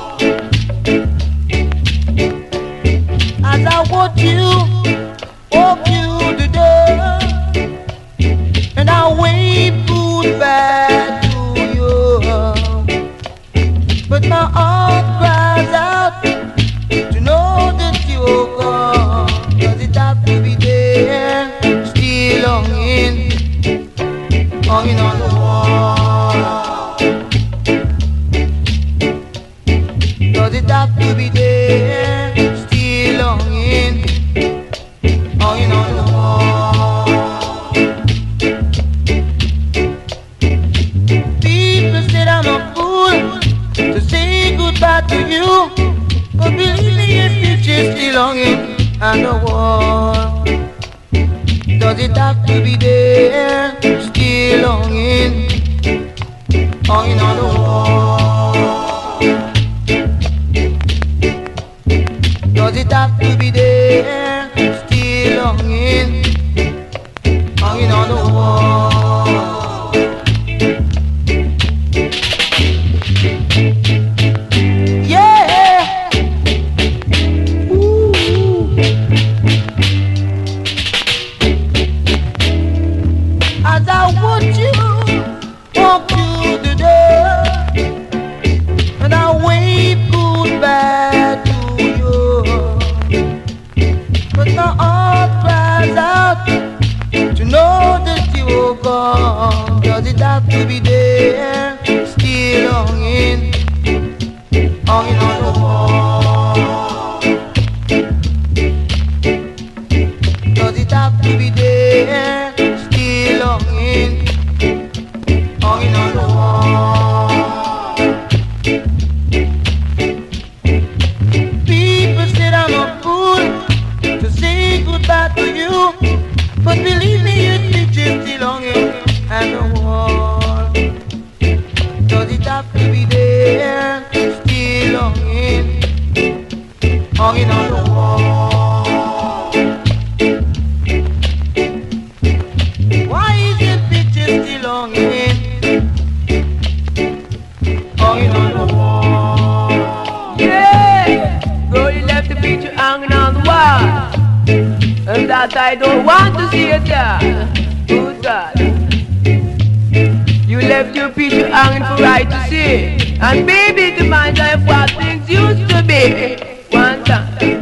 As I watch you walk through the door, and I wave goodbye to you, but my heart cries out to know that you're gone. Does it have to be there, still hanging, hanging on the wall? Does it have to be there, still hanging, hanging on the wall? People said I'm a fool to say goodbye to you, but believe me, your future's still hanging on the wall. Does it have to be there, still hanging, hanging on the wall? Does it have to be there, still hanging, hanging on the wall? Yeah. Ooh. As I watch you walk through the door, and I wave goodbye to you, but my heart cries out to know that you're gone. Does it have to be there, still hanging, hanging on the wall? Does it have to be there, still hanging, hanging on the wall? People said I'm a fool to say goodbye to you, but believe me, your future's still hanging on the wall. Does it have to be there, still hanging, hanging on the wall? Why is your picture still hanging, hanging on the wall? Yeah, girl, you left the picture hanging on the wall, and that I don't want to see it there. Good God, you left your picture hanging for right to see, and baby, the mind of what things used to be. One time,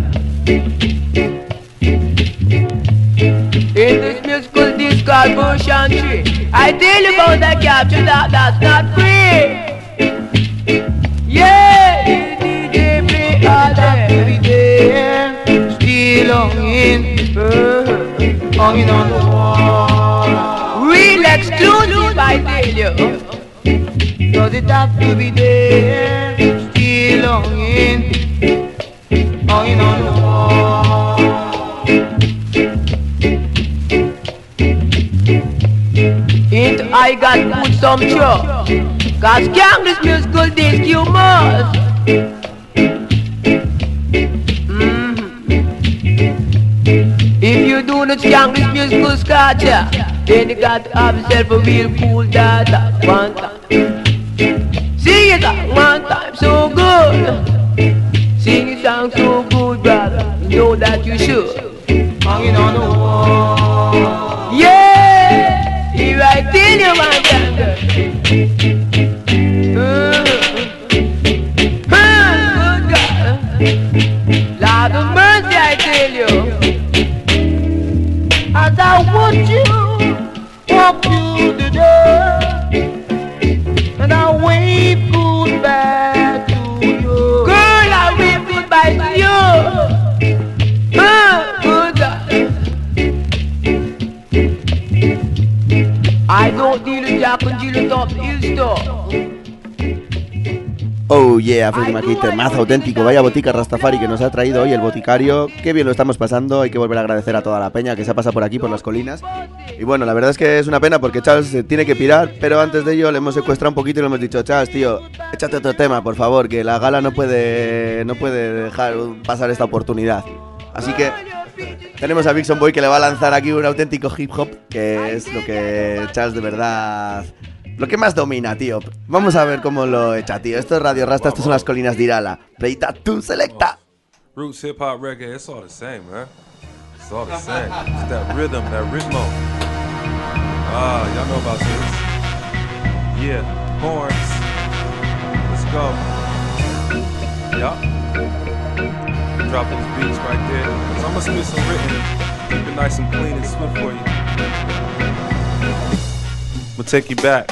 in this musical disc called Bush and Tree, I tell you about that capture that that's not free. Yeah, the D J play all day. Every day, still hanging, uh, hanging on the wall. Real exclusive, I tell you. Does it have to be there, still hanging, hanging on the wall? Ain't I got to put some show? Cause gang this musical disc you must. Mm-hmm. If you do not scan this musical scratcher, then you got to have yourself a real cool data. One time. Sing it out one time, so good. Sing it down so good, brother. You know that you should. Hanging on the wall. Yeah, he right in your mind, girl. Good God. Lord of mercy, I tell you. As I watch you walk through the door, and I wave goodbye to you. Girl, I wave goodbye to you. Huh, good God. I don't deal with Jack and Jill top hill store. Oh yeah, Freddy McKay, temazo auténtico. Vaya botica Rastafari que nos ha traído hoy el boticario. Qué bien lo estamos pasando. Hay que volver a agradecer a toda la peña que se ha pasado por aquí, por las colinas. Y bueno, la verdad es que es una pena porque Charles se tiene que pirar, pero antes de ello le hemos secuestrado un poquito y le hemos dicho: Charles, tío, échate otro tema, por favor, que la gala no puede, no puede dejar pasar esta oportunidad. Así que tenemos a Vixen Boy que le va a lanzar aquí un auténtico hip hop, que es lo que Charles de verdad... Lo que más domina, tío. Vamos a ver cómo lo echa, tío. Esto es Radio Rasta, estas son las colinas de Irala. Playta tu selecta. Roots, hip hop, reggae, it's all the same, man. It's all the same. It's that rhythm, that ritmo. Ah, y'all know about this. Yeah, horns. Let's go. Yup. Drop those beats right there. So I'm gonna spit some written. Keep it nice and clean and swift for you. We'll take you back.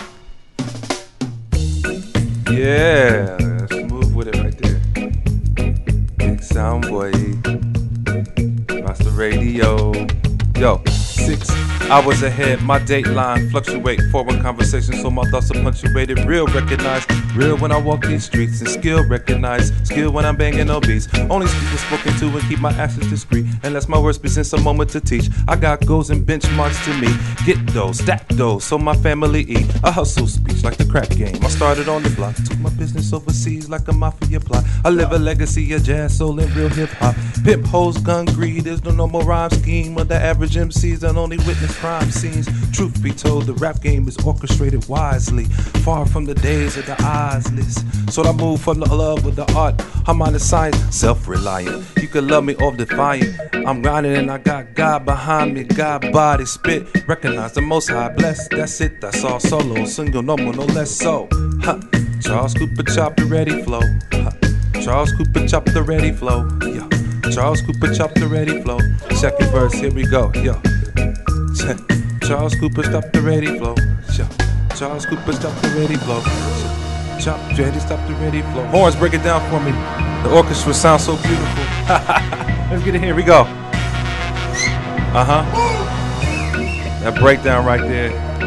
Yeah, smooth with it right there. Big sound boy, master radio. Yo, six hours ahead, my dateline fluctuate. Forward conversation, so my thoughts are punctuated. Real recognized, real when I walk these streets. And skill recognized, skill when I'm banging no beats. Only speak what's spoken to and keep my actions discreet. Unless my words presents a moment to teach. I got goals and benchmarks to meet. Get those, stack those, so my family eat. A hustle speech like the crack game. I started on the block, took my business overseas like a mafia plot. I live a legacy of jazz, soul, and real hip hop. Pimp, hoes, gun, greed, there's no normal rhyme scheme. Of the average M Cs that only witness crime scenes. Truth be told, the rap game is orchestrated wisely. Far from the days of the eyeless. So I move from the love with the art. I'm on the science, self-reliant. You can love me or defiant. I'm grinding and I got God behind me. God body spit, recognize the most high blessed. That's it, that's all solo, single, no more, no less so. Huh. Charles Cooper chop the ready flow. Huh. Charles Cooper chop the ready flow. Yo. Charles Cooper chop the ready flow. Second verse, here we go. Yo. Charles Cooper stop the ready flow. Yo. Charles Cooper stop the ready flow. Chop, ready, stop the ready flow. Horns, break it down for me. The orchestra sounds so beautiful. Let's get it here. We go. Uh huh. That breakdown right there.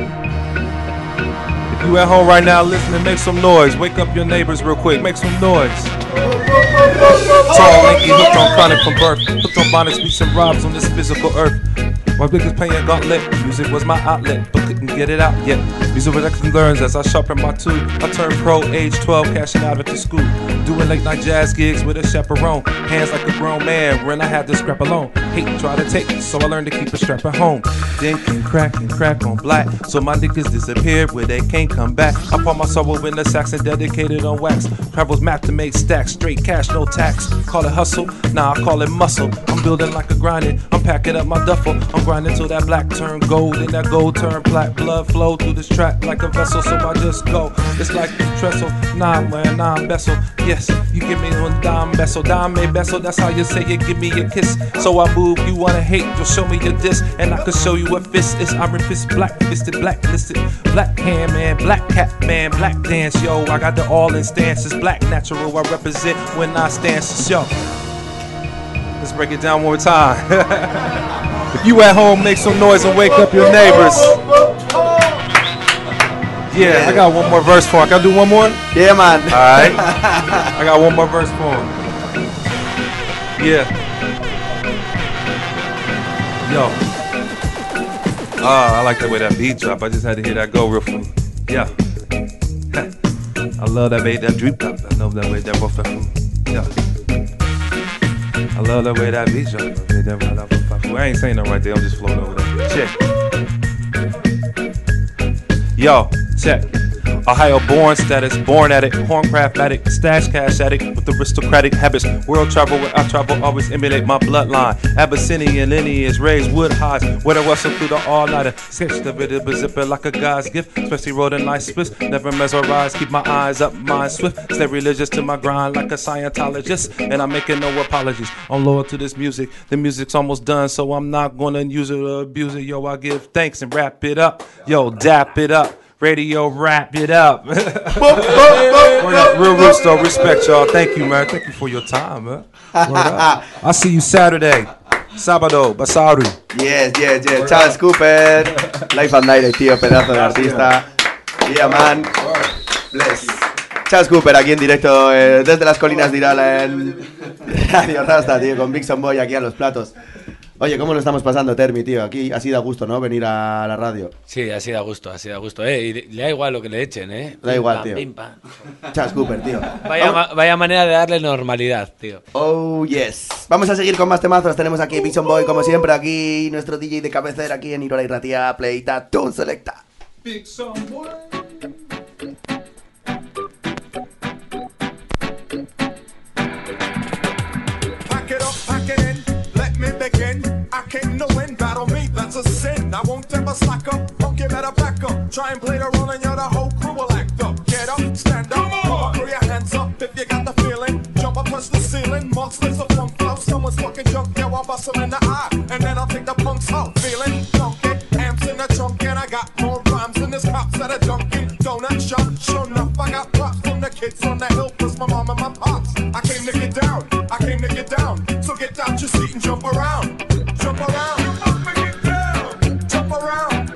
If you at home right now listening, make some noise. Wake up your neighbors real quick. Make some noise. Tall, lanky, hooked on chronic from birth. Hooked on bonnets, beats and robs on this physical earth. My biggest pain and gauntlet. Music was my outlet, but couldn't get it out yet. Music was lessons learns as I sharpen my tool. I turned pro, age twelve, cashing out at the school. Doing late night jazz gigs with a chaperone. Hands like a grown man when I had to scrap alone. Hate to try to take it, so I learned to keep a strap at home. Then can crack and crack on black. So my niggas disappeared where they can't come back. I pour my soul in the sacks and dedicated on wax. Travels map to make stacks, straight cash, no tax. Call it hustle, nah I call it muscle. I'm building like a grinding, I'm packing up my duffel. I'm grinding till that black turn gold and that gold turn black. Blood flow through this track like a vessel, so I just go. It's like the trestle, nah man, nah vessel. Yes, you give me one dime vessel, dime a vessel. That's how you say it, give me a kiss. So I move, you wanna hate, just show me your diss, and I can show you what fist is. Iron fist, black fisted, blacklisted, black hand man, black cat man, black dance, yo. I got the all in stances, black natural. I represent when I stances, yo. Let's break it down one more time. If you at home, make some noise and wake up your neighbors. Yeah, I got one more verse for him. Can I do one more? Yeah, man. Alright. I got one more verse for him. Yeah. Yo. Ah, I like the way that beat drop. I just had to hear that go real quick. Yeah. I love that way that drip drop. I love that way that buff. Yeah. I love the way that beat drop. I ain't saying nothing right there. I'm just floating over there. Check. Yo, check. Ohio born status, born at it, horncraft addict, stash cash addict with aristocratic habits. World travel where I travel, always emulate my bloodline. Abyssinian lineage, raised wood highs, where I wrestle through the all-nighter. Sketch the bit of a zipper like a God's gift, especially rolling nice splits. Never mesmerize, keep my eyes up, mind swift. Stay religious to my grind like a Scientologist, and I'm making no apologies. I'm loyal to this music. The music's almost done, so I'm not gonna use it or abuse it. Yo, I give thanks and wrap it up. Yo, dap it up. Radio, wrap it up. Word up. Real roots though, respect y'all. Thank you, man. Thank you for your time, man. Word up. I'll see you Saturday. Sábado, Basauri. Yes, yes, yes. Charles Cooper. Life and Direct, tío, pedazo de artista. Yeah, man. Bless. Charles Cooper aquí en directo eh, desde las colinas de Irala en Radio Rasta, tío, con Vixen Boy aquí a los platos. Oye, ¿cómo lo estamos pasando, Termi, tío? Aquí ha sido a gusto, ¿no? Venir a la radio. Sí, ha sido a gusto, ha sido a gusto. Eh, y le da igual lo que le echen, ¿eh? Da igual, pam, tío. Pim, pam. Charles Cooper, tío. Vaya, ma vaya manera de darle normalidad, tío. Oh, yes. Vamos a seguir con más temazos. Tenemos aquí Vixen Boy, como siempre, aquí nuestro D J de cabecera, aquí en Irola y Ratia. Playita, Tune Selecta. Vixen Boy. I came to win, battle me, that's a sin. I won't ever slack up, punk you better back up. Try and play the role and you're the whole crew will act up. Get up, stand up, come on, throw your hands up if you got the feeling. Jump up, touch the ceiling, monsters of funk flow. Someone's fucking junk, yo, I'll bust them in the eye. And then I'll take the punks out, feeling funky. Amps in the trunk and I got more rhymes than this cops that are junkie. Donut shop, sure enough, I got props from the kids on the hill, plus my mom and my pops. I came to get down, I came to get down. So get out your seat and jump around. Jump around, jump up and get down. Jump around,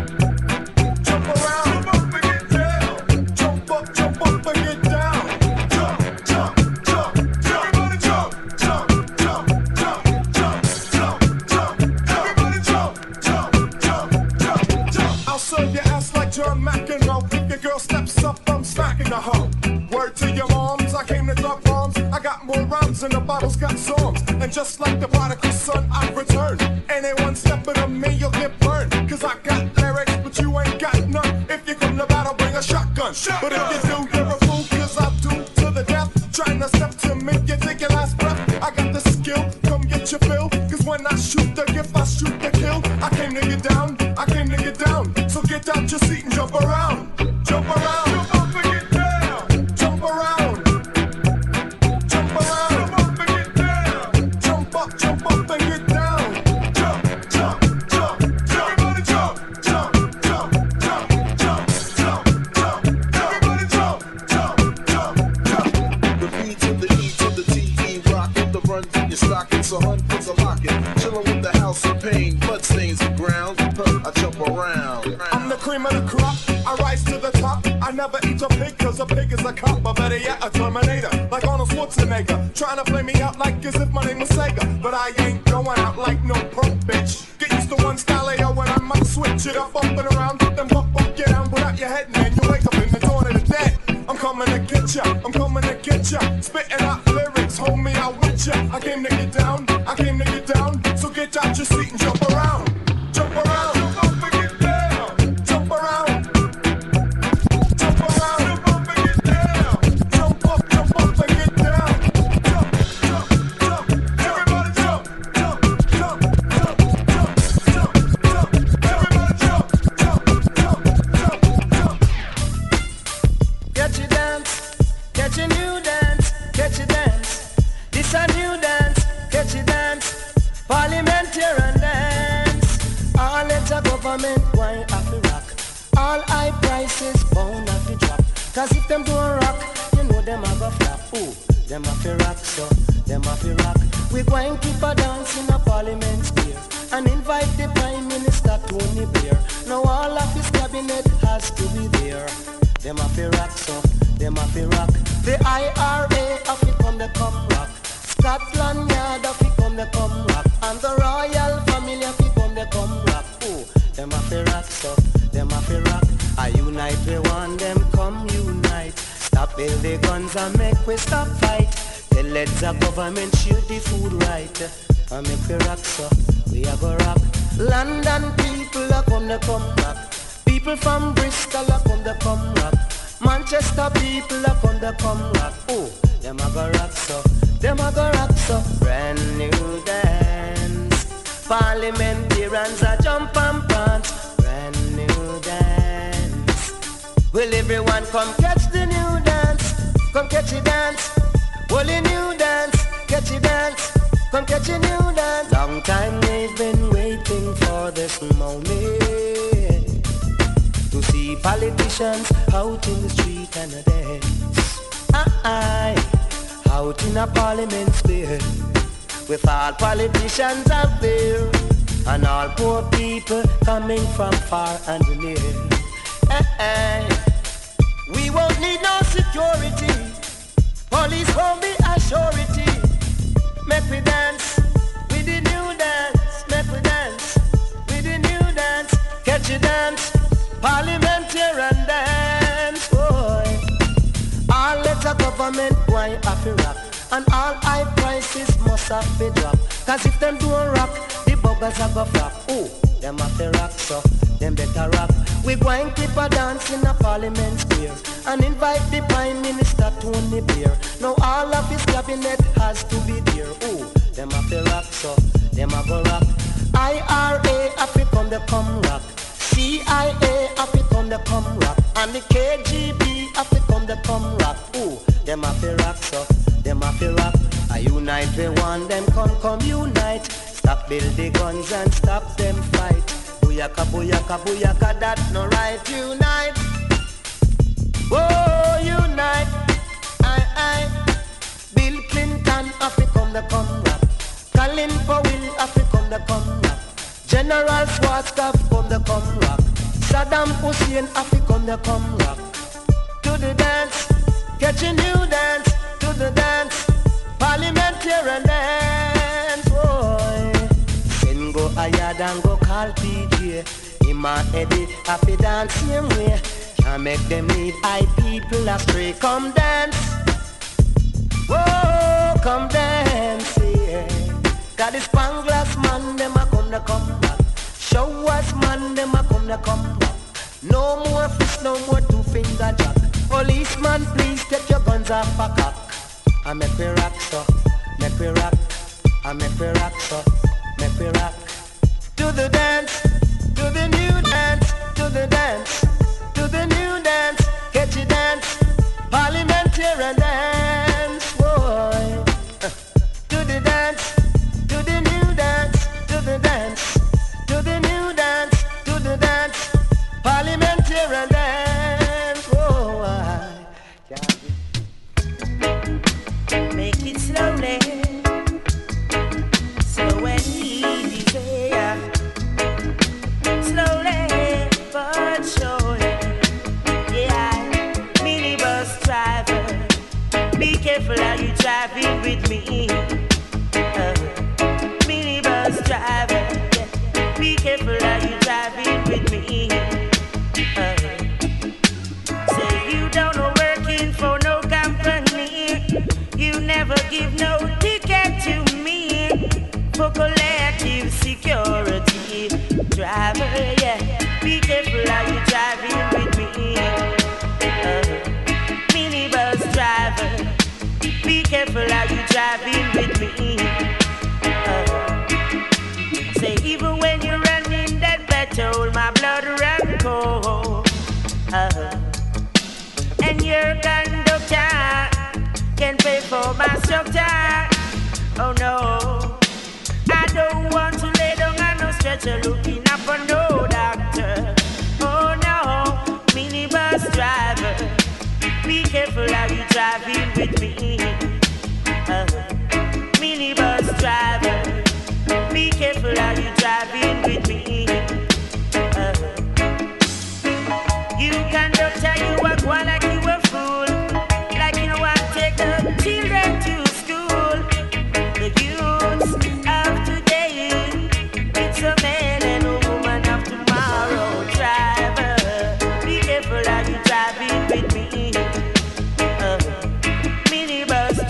jump around, jump up and get down. Jump up, jump up and get down. Jump, jump, jump, jump. Everybody jump, jump, jump, jump, jump, jump, jump. Everybody jump, jump, jump, jump, jump. I'll serve your ass like John McEnroe. If your girl steps up, I'm smacking the hoe. Word to your moms, I came to drop bombs. I got more rhymes than the bottles got songs. And just like the prodigal son, I return. Anyone stepping on me, you'll get burned. Cause I got lyrics, but you ain't got none. If you come to battle, bring a shotgun. shotgun. But if you do, you're a fool, cause I'll do to the death. Trying to step to me, you take your last breath. I got the skill, come get your fill. Cause when I shoot the gift, I shoot the kill. I came to get down, I came to get down. So get out your seat and jump around. Jump around. Jump up and get down. Jump around. Jump around. Jump up and get down. Jump up, jump up and get down. Jump, jump, jump, jump. Everybody jump, jump, jump, jump, jump, jump, jump. Everybody jump, jump, jump, jump. The B to the E to the T E rockin', the run to your stocking, so hun puts a lockin'. Chillin' with the house of pain, blood stains the ground. I jump around. I'm the cream of the crop, I rise to the top. I never eat a pig, cause a pig is a cop. Or better yet, a Terminator, like Arnold Schwarzenegger. Trying to play me out like as if my name was Sega. But I ain't going out like no punk bitch. Get used to one style, yo, and I might switch it up, up and around. Then buck, buck, get down, put out your head, man. You wake up in the dawn of the dead. I'm coming to get ya, I'm coming to get ya. Spitting out lyrics, hold me out with ya. I came to get down, I came to get down. So get out your seat and jump around. Jump around, jump up and get down. Jump around. Jump around, jump up and get down. Jump up, jump up and get down. Jump, jump, jump. Everybody jump, jump, jump, jump, jump, jump, jump. Everybody jump, jump, jump, jump, jump. Catch your dance, catch a new dance, catch your dance. This a new dance, catch your dance. Parliamentarian dance. All let a government wine have to rock. All high prices bound have to drop. Cause if them don't rock, you know them a go flop. Ooh, them have to rock, so them have to rock. We going to keep a dance in a parliament square and invite the Prime Minister Tony Blair. Now all of his cabinet has to be there. Them have to rock, so them have to rock. The I R A have to come, they come rock. Scotland Yard have to come, they come rock. And the royal family have to come, they come rock. Ooh, them have to rock, so them have to rock. I unite, we want them come unite. Stop build the guns and make we stop fight. Tell let the government shoot the food right. And make we rock, so we a go rock. London people are come, they come rock. People from Bristol are come, they come rock. Manchester people are come to come rock. Oh, them a go rock so, them a go rock so. Brand new dance. Parliamentarians a jump and prance. Brand new dance. Will everyone come catch the new dance? Come catch the dance. Holy new dance. Catch the dance. Come catch a new dance. Long time they've been waiting for this moment to see politicians out in the street and a dance. Aye, out in a parliament square with all politicians out there and all poor people coming from far and near. Aye, we won't need no security. Police won't be a surety. Make we dance with the new dance. Make we dance with the new dance. Catch a dance, parliamentarian dance. Boy, all letter government why have to rock, and all high prices must have to drop. Cause if them don't rock, the buggers are go flop. Oh, them have to rock so, them better rock. We going keep a dance in a parliament square and invite the prime minister Tony Blair. Now all of his cabinet has to be there. Oh, them have to rock so, them have to rock. I R A have to come to come rock. C I A have to come to come rock. And the K G B have to come to come rock. Oh, them have to rock so, them have to rock. I unite we want them come come unite. Stop build the guns and stop them fight. Booyaka, booyaka, booyaka, that no right. Unite, whoa, unite. I, I. Bill Clinton have to come to come rap. Colin Powell have to come to come rap. General Schwarzkopf come to come rock. Saddam Hussein have to come to come rock. To the dance, catch a new dance. To the dance, parliamentarian dance. Boy, then go ahead and go call P J. Him and Eddie have to dance same way. Can't make them lead high people astray. Come dance, whoa, come dance, yeah. Got the Spanglers man, them a come to come back. Showers man, them a come to come back. No more fist, no more two finger jack. Policeman, please take your guns off a cock. I make we rock so, make we rock. I make we rock so, make we rock. To the dance, to the new dance, to the dance, to the new dance. Catch a dance, parliamentarian dance, boy. To the dance, to the new dance, to the dance, to the new dance, to the dance, parliamentarian dance, boy. Make it slowly, slow and easy, yeah. Slowly but surely, yeah. Minibus driver, be careful how you driving with me. Uh, minibus driver, yeah. Be careful how you driving with me. Uh, say you don't know working for no company. You never give no ticket to me for collective security. Driver, yeah, be careful how you driving with me. Uh, minibus driver, be careful how you driving with me. Uh, say even when you're running that battle, my blood run cold. Uh, and your conductor can pay for my structure. Oh no, I don't want to lay down on no stretcher looking up for no doctor. Oh no, minibus driver, be careful how you driving with me. Uh, minibus driver, be careful how you driving with me. Uh, you conductor, you walk one like you a fool. Like you want to take the children to school. The youths of today, it's a man and a woman of tomorrow. Driver, be careful how you driving with me. Uh, minibus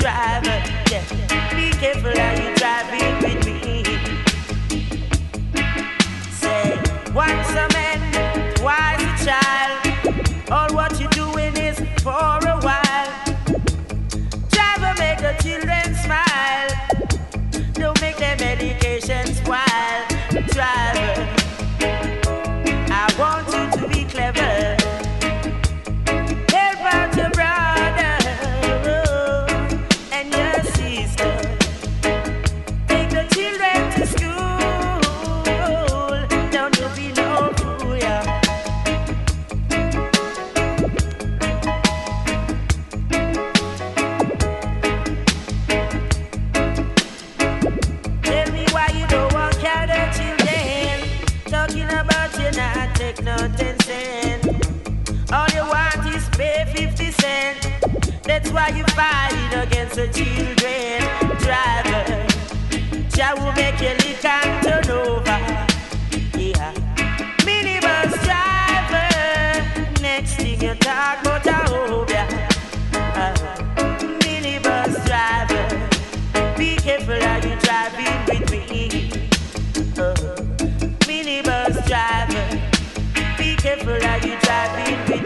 All you want is pay fifty cents. That's why you fighting against the children. Driver, Jah will make you lick and turn over. Yeah. Minibus driver, next thing you talk about a hobia. Uh, minibus driver, be careful how you driving with me. Uh, minibus driver, be careful how you driving with me.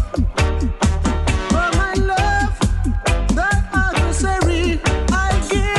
I give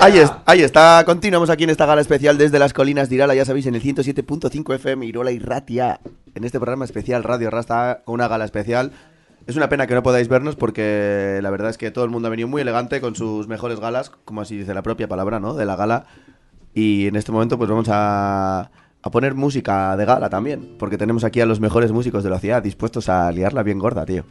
Ahí, es, ahí está, continuamos aquí en esta gala especial desde las colinas de Irala, ya sabéis, en el ciento siete punto cinco F M, Irola y Ratia, en este programa especial Radio Rasta, con una gala especial. Es una pena que no podáis vernos porque la verdad es que todo el mundo ha venido muy elegante con sus mejores galas, como así dice la propia palabra, ¿no?, de la gala. Y en este momento pues vamos a, a poner música de gala también, porque tenemos aquí a los mejores músicos de la ciudad dispuestos a liarla bien gorda, tío.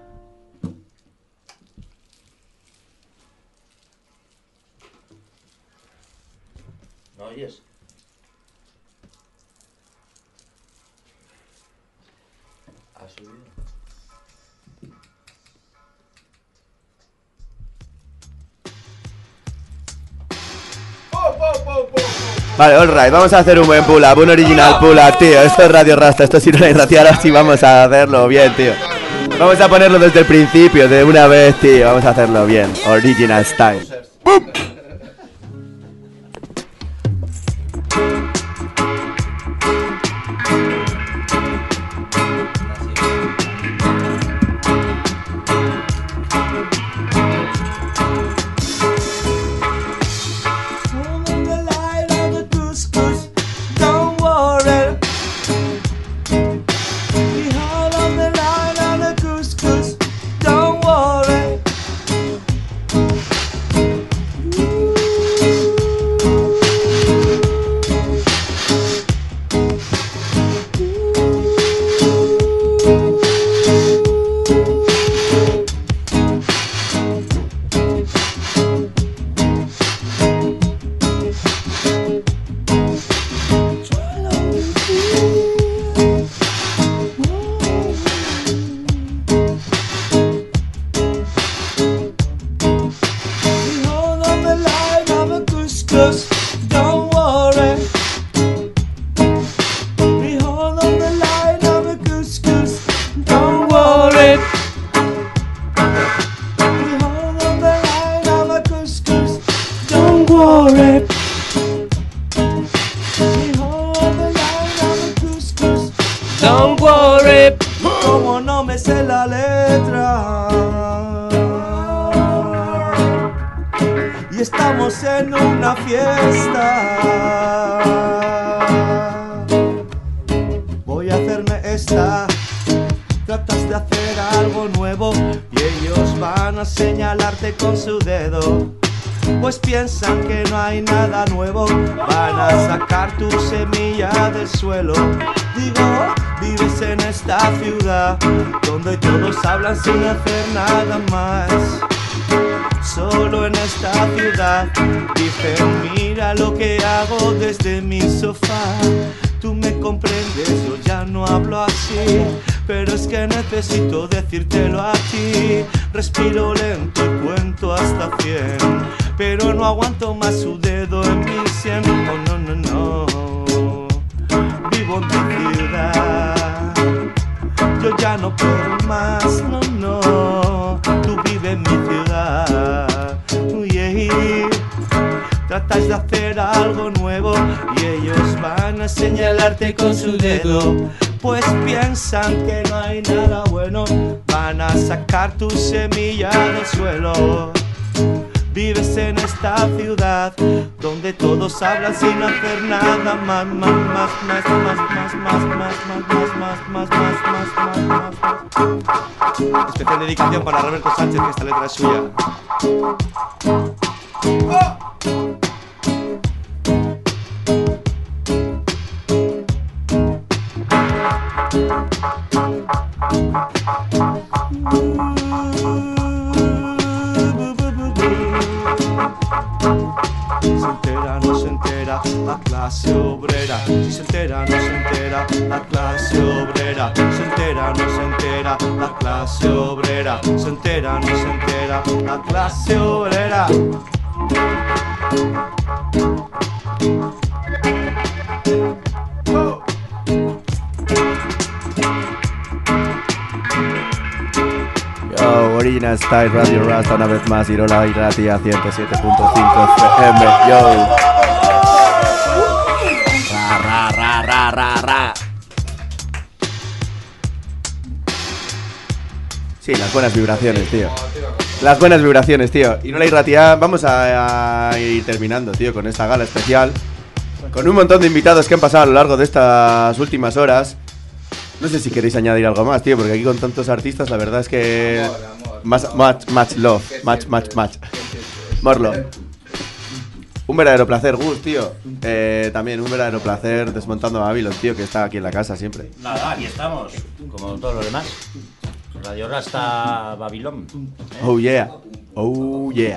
¿No oyes? ¿Ha subido? Vale, alright, vamos a hacer un buen pull-up, un original pull-up, tío. Esto es Radio Rasta, esto es Irola y Ratia, ahora sí vamos a hacerlo bien, tío. Vamos a ponerlo desde el principio, de una vez, tío. Vamos a hacerlo bien, original style. ¡Bum! Sin hacer nada más, solo en esta ciudad. Dicen, mira lo que hago desde mi sofá. Tú me comprendes, yo ya no hablo así, pero es que necesito decírtelo a ti. Respiro lento y cuento hasta cien, pero no aguanto más su dedo en mi sien. Oh, no, no, no, vivo en tu ciudad, yo ya no puedo más, no, no, tú vives en mi ciudad, oh, yeah. Tratas de hacer algo nuevo y ellos van a señalarte con su dedo, pues piensan que no hay nada bueno, van a sacar tu semilla del suelo. Vives en esta ciudad donde todos hablan sin hacer nada más, más, más, más, más, más, más, más, más, más, más, más, más, más, más. Especial dedicación para Roberto Sánchez, que esta letra es suya. Se entera, no se entera la clase obrera. Si se entera, no se entera la clase obrera. Se entera, no se entera la clase obrera. Se entera, no se entera la clase obrera. Yo, Original Style, Radio Rasta, una vez más, Irola y Ratia, ciento siete punto cinco F M, yo. Ra, ra, ra, ra, ra, ra. Sí, las buenas vibraciones, tío. Las buenas vibraciones, tío. Y no la irratia, vamos a, a ir terminando, tío, con esta gala especial. Con un montón de invitados que han pasado a lo largo de estas últimas horas. No sé si queréis añadir algo más, tío, porque aquí con tantos artistas, la verdad es que... Amor, amor, más, amor. Much, much love. Much, much, much. More love. Un verdadero placer, Gus, tío. Eh, también un verdadero placer desmontando a Babylon, tío, que está aquí en la casa siempre. Nada, aquí estamos, como todos los demás. Radio Rasta Babylon. ¿eh? Oh yeah, oh yeah.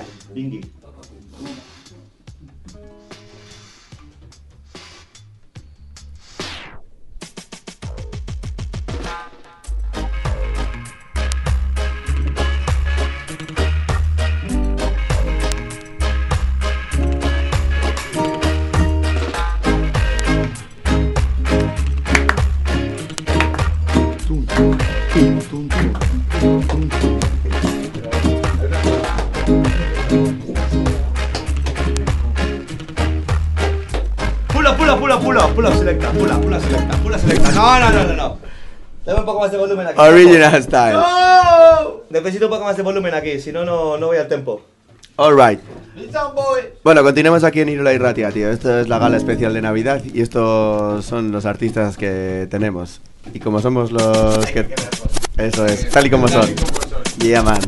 Pula, pula selecta, pula, pula selecta, pula selecta. No, no, no, no, no. Dame un poco más de volumen aquí. Original style. No. Necesito un poco más de volumen aquí, si no, no voy al tempo. Alright. Bueno, continuemos aquí en Irola y Ratia, tío. Esto es la gala especial de Navidad y estos son los artistas que tenemos. Y como somos los que... Eso es, tal y como son. Yeah, man.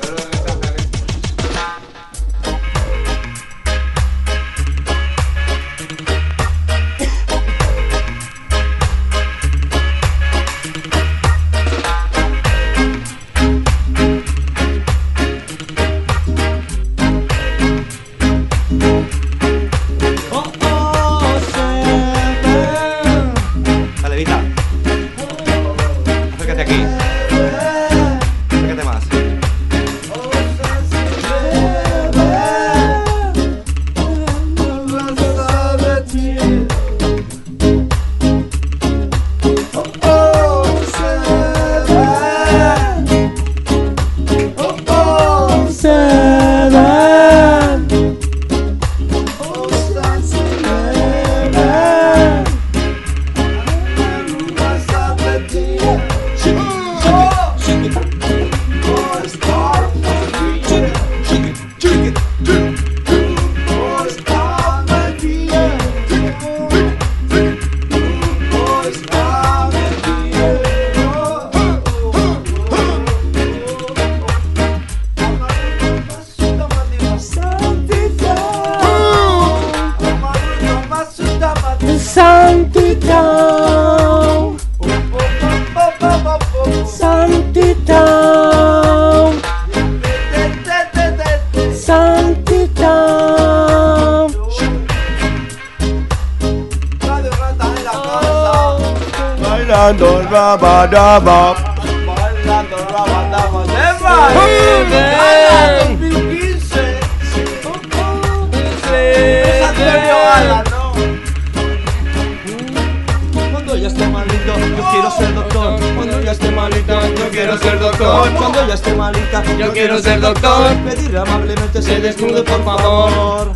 Bailando rabadaba, bailando rabadaba, bailando dos mil quince. Cuando ya esté malito, yo quiero ser doctor. Cuando ya esté malita, yo quiero ser doctor. Cuando ya esté malita, yo quiero ser doctor. Pedirle amablemente se desnude, por favor.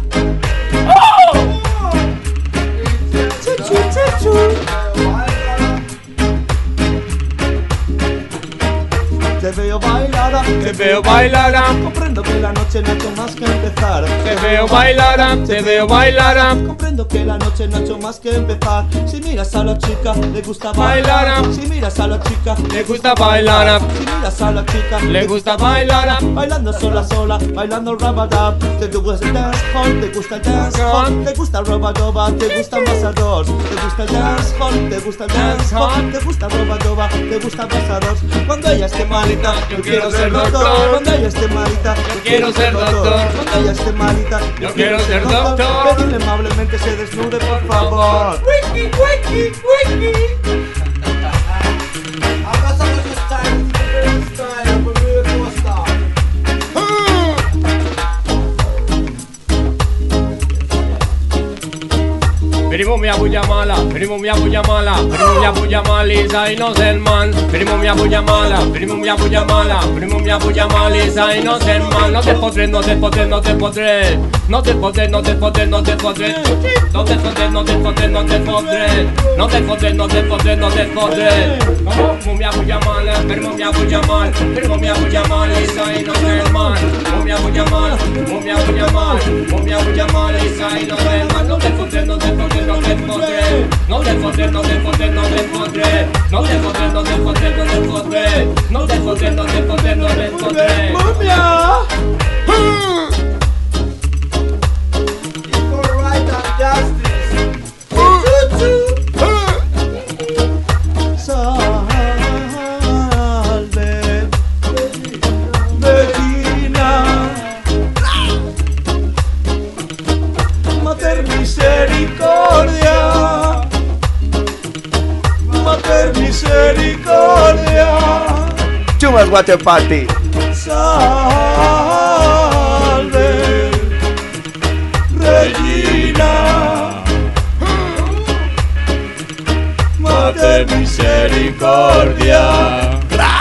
Te veo bailar, te veo bailar. Comprendo que la noche no ha hecho más que empezar. Te veo bailar, te veo bailar. Comprendo que la noche no ha hecho más que empezar. Si miras a la chica, le gusta bailar. Si miras a la chica, le gusta bailar. Si miras a la chica, le gusta bailar. Bailando sola sola, bailando rabadab. Te gusta el dance hall, te gusta el dance hall. Te gusta el rabadoba, te gusta Ambassadors. Te gusta el dance hall, te gusta el dance hall. Te gusta el rabadoba, te gusta Ambassadors. Cuando ella esté malita, yo quiero ser doctor. Cuando ella esté malita, yo quiero ser doctor. Cuando ella esté malita, yo quiero ser doctor. Pedirle amablemente se desnude, por favor. Wiki, wiki, wiki. Venimos, mi mia buja mala, primo mia buja mala, primo mia buja mala is a innocent man. Primo mia buja mala, primo mia buja mala, primo mia buja mala is a innocent man. No te podré, no te podré, no te podré, no te podré, no te podré, no te podré, no te podré, no te podré, no te podré, no te podré, no te podré, no te podré. Primo mia buja mala, primo mia buja mala, primo mia buja mala is a innocent man. Primo mia buja mala, primo mia buja mala, primo mia buja mala is a innocent man. No te podré, no te podré, no te podré, no te podré, no te podré, no te podré, no te podré, no te podré, no te podré, no te podré, no te podré, no te podré. ¡Momia! For right and justice. Salve, Regina, Mater misericordia, Mater misericordia. Too much water party. Salve, Regina, Mater misericordia,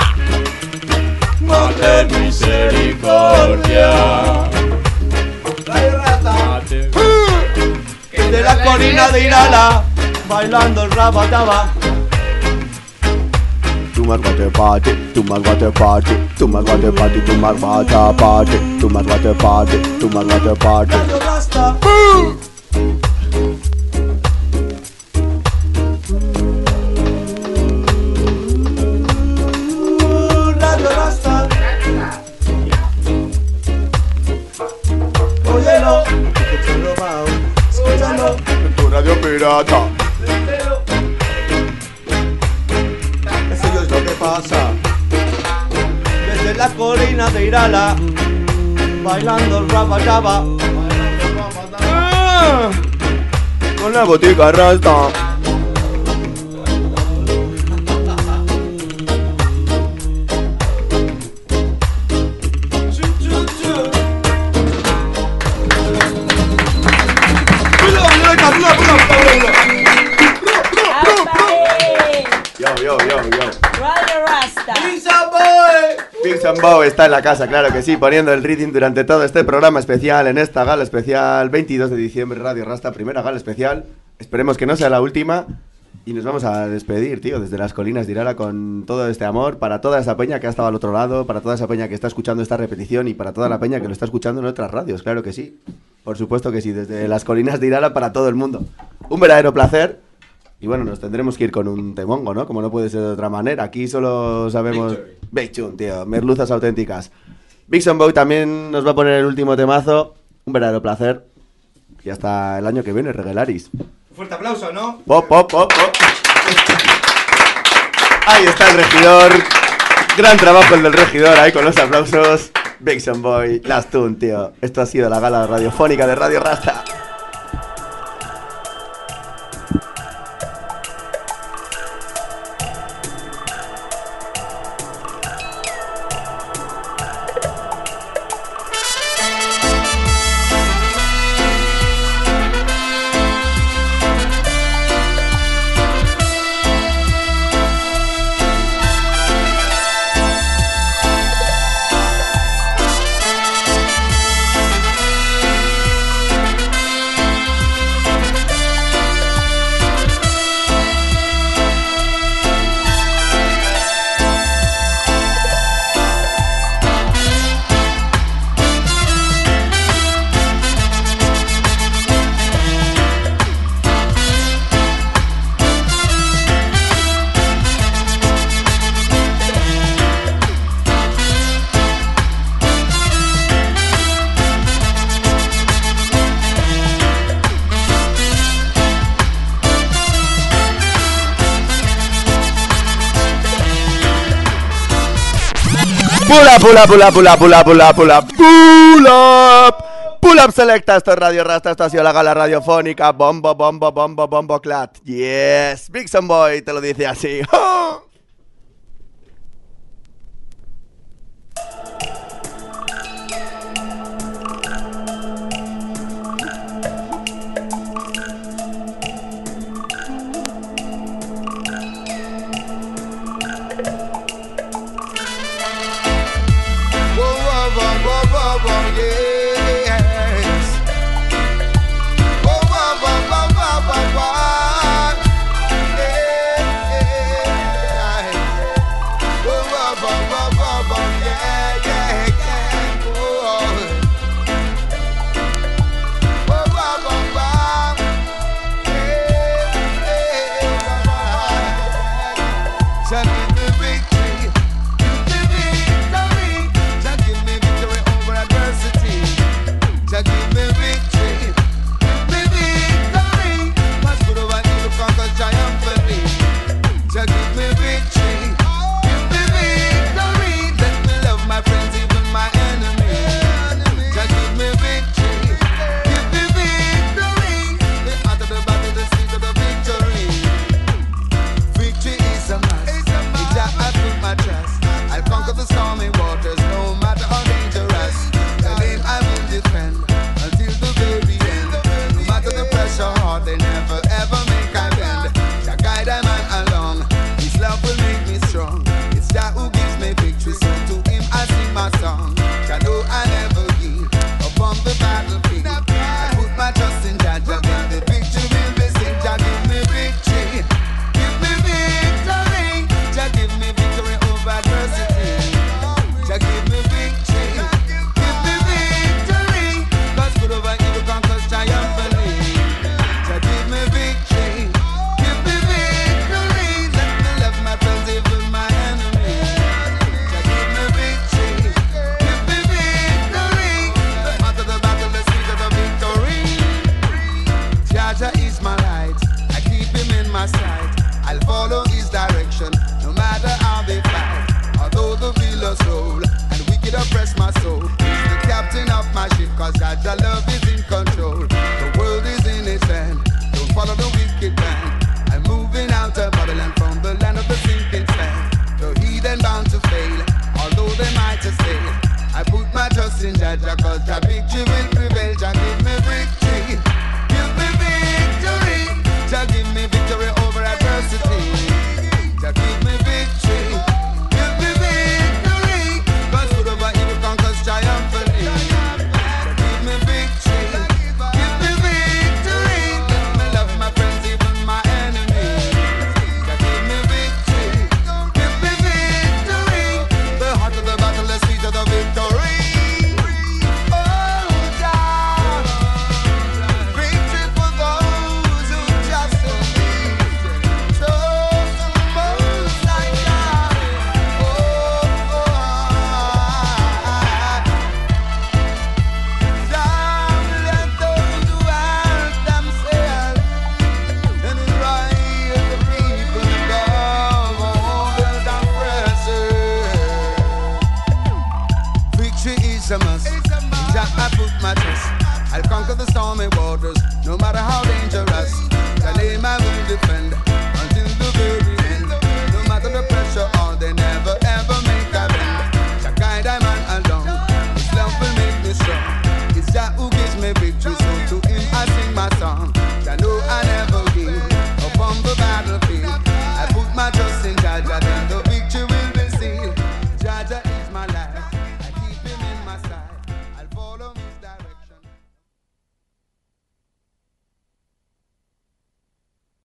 Mater misericordia. De la colina de Irala, bailando el rabataba. Too much water party, too much water party, too much water party, too much water party, too much water party, too much water party. Radio Rasta. Radio Rasta. Óyelo, escúchalo, Mau, escúchalo. Tu radio pirata. Eso es lo que pasa. Desde la colina de Irala, bailando el rabayaba. Ah, con la botica rasta. Yo, yo, yo, yo. Radio Rasta. Big Sam Bow está en la casa, claro que sí, poniendo el rhythm durante todo este programa especial, en esta gala especial, veintidós de diciembre, Radio Rasta, primera gala especial. Esperemos que no sea la última. Y nos vamos a despedir, tío, desde las colinas de Irala con todo este amor para toda esa peña que ha estado al otro lado, para toda esa peña que está escuchando esta repetición y para toda la peña que lo está escuchando en otras radios, claro que sí. Por supuesto que sí, desde las colinas de Irala para todo el mundo. Un verdadero placer. Y bueno, nos tendremos que ir con un temongo, ¿no? Como no puede ser de otra manera. Aquí solo sabemos... Big tune, tío. Merluzas auténticas. Big Sam Boy también nos va a poner el último temazo. Un verdadero placer. Y hasta el año que viene, Regelaris. Fuerte aplauso, ¿no? Pop, pop, pop, pop. Ahí está el regidor. Gran trabajo el del regidor ahí con los aplausos. Big Sam Boy, Last Tune, tío. Esto ha sido la gala radiofónica de Radio Rasta. Pull up, pull up, pull up, pull up, pull up, pull up, pull up, pull up, pull up selecta, esto es Radio Rasta, esto ha sido la gala radiofónica, bombo, bombo, bombo, bombo, clat, yes, Big Sam Boy te lo dice así, ¡oh! Jah give me victory, give me victory. Let me love my friends, even my enemies. Jah give me victory, give me victory. The harder the battle, the sweeter the victory. Victory is a must. In Jah I put my trust. I'll conquer the stormy waters, no matter how dangerous. The name I will defend until the very end. No matter the pressure hard, they never ever make I bend. Jah guide I man along, His love will make me strong. It's Jah who gives me victory, so to Him I sing my song. Jah know I never yield upon the battlefield. I put my trust in Jah, Jah then the victory will be seen. Jah give me victory, give me victory. Jah give me victory over adversity. Jah give me victory, give me victory. Cause good over evil conquers triumphantly. Jah give me victory, give me victory. Let me love my friends, even my enemies. Jah give me victory, give me victory. The harder the battle, the sweeter the victory. Jah Jah is my light, I keep Him in my sight. I'll follow His direction, no matter how they fight. Although the billows roll and wicked oppress my soul, He's the captain of my ship, cause Jah Jah love is in control. The world is in His hand, don't follow the wicked man. I'm moving out of Babylon from the land of the sinking sand. The heathen bound to fail, although they might assail. I put my trust in Jah Jah, cause Jah victory will prevail. Jah give me victory, give me victory. Jah give me victory over adversity. Jah give me victory, give me victory. Cause good over evil conquers triumphantly. Jah give me victory, give me victory. Let me love my friends, even my enemies. Jah give me victory, give me victory. The harder the battle, the sweeter the victory. Oh Jah, victory for those who just believe. Trust in the Most High God. Oh, oh, Jah will let those who help themselves and rise the people of God, humbled and oppressed. Victory is a must. In Jah I put my trust. I'll conquer the stormy waters, no matter how dangerous. The name I will defend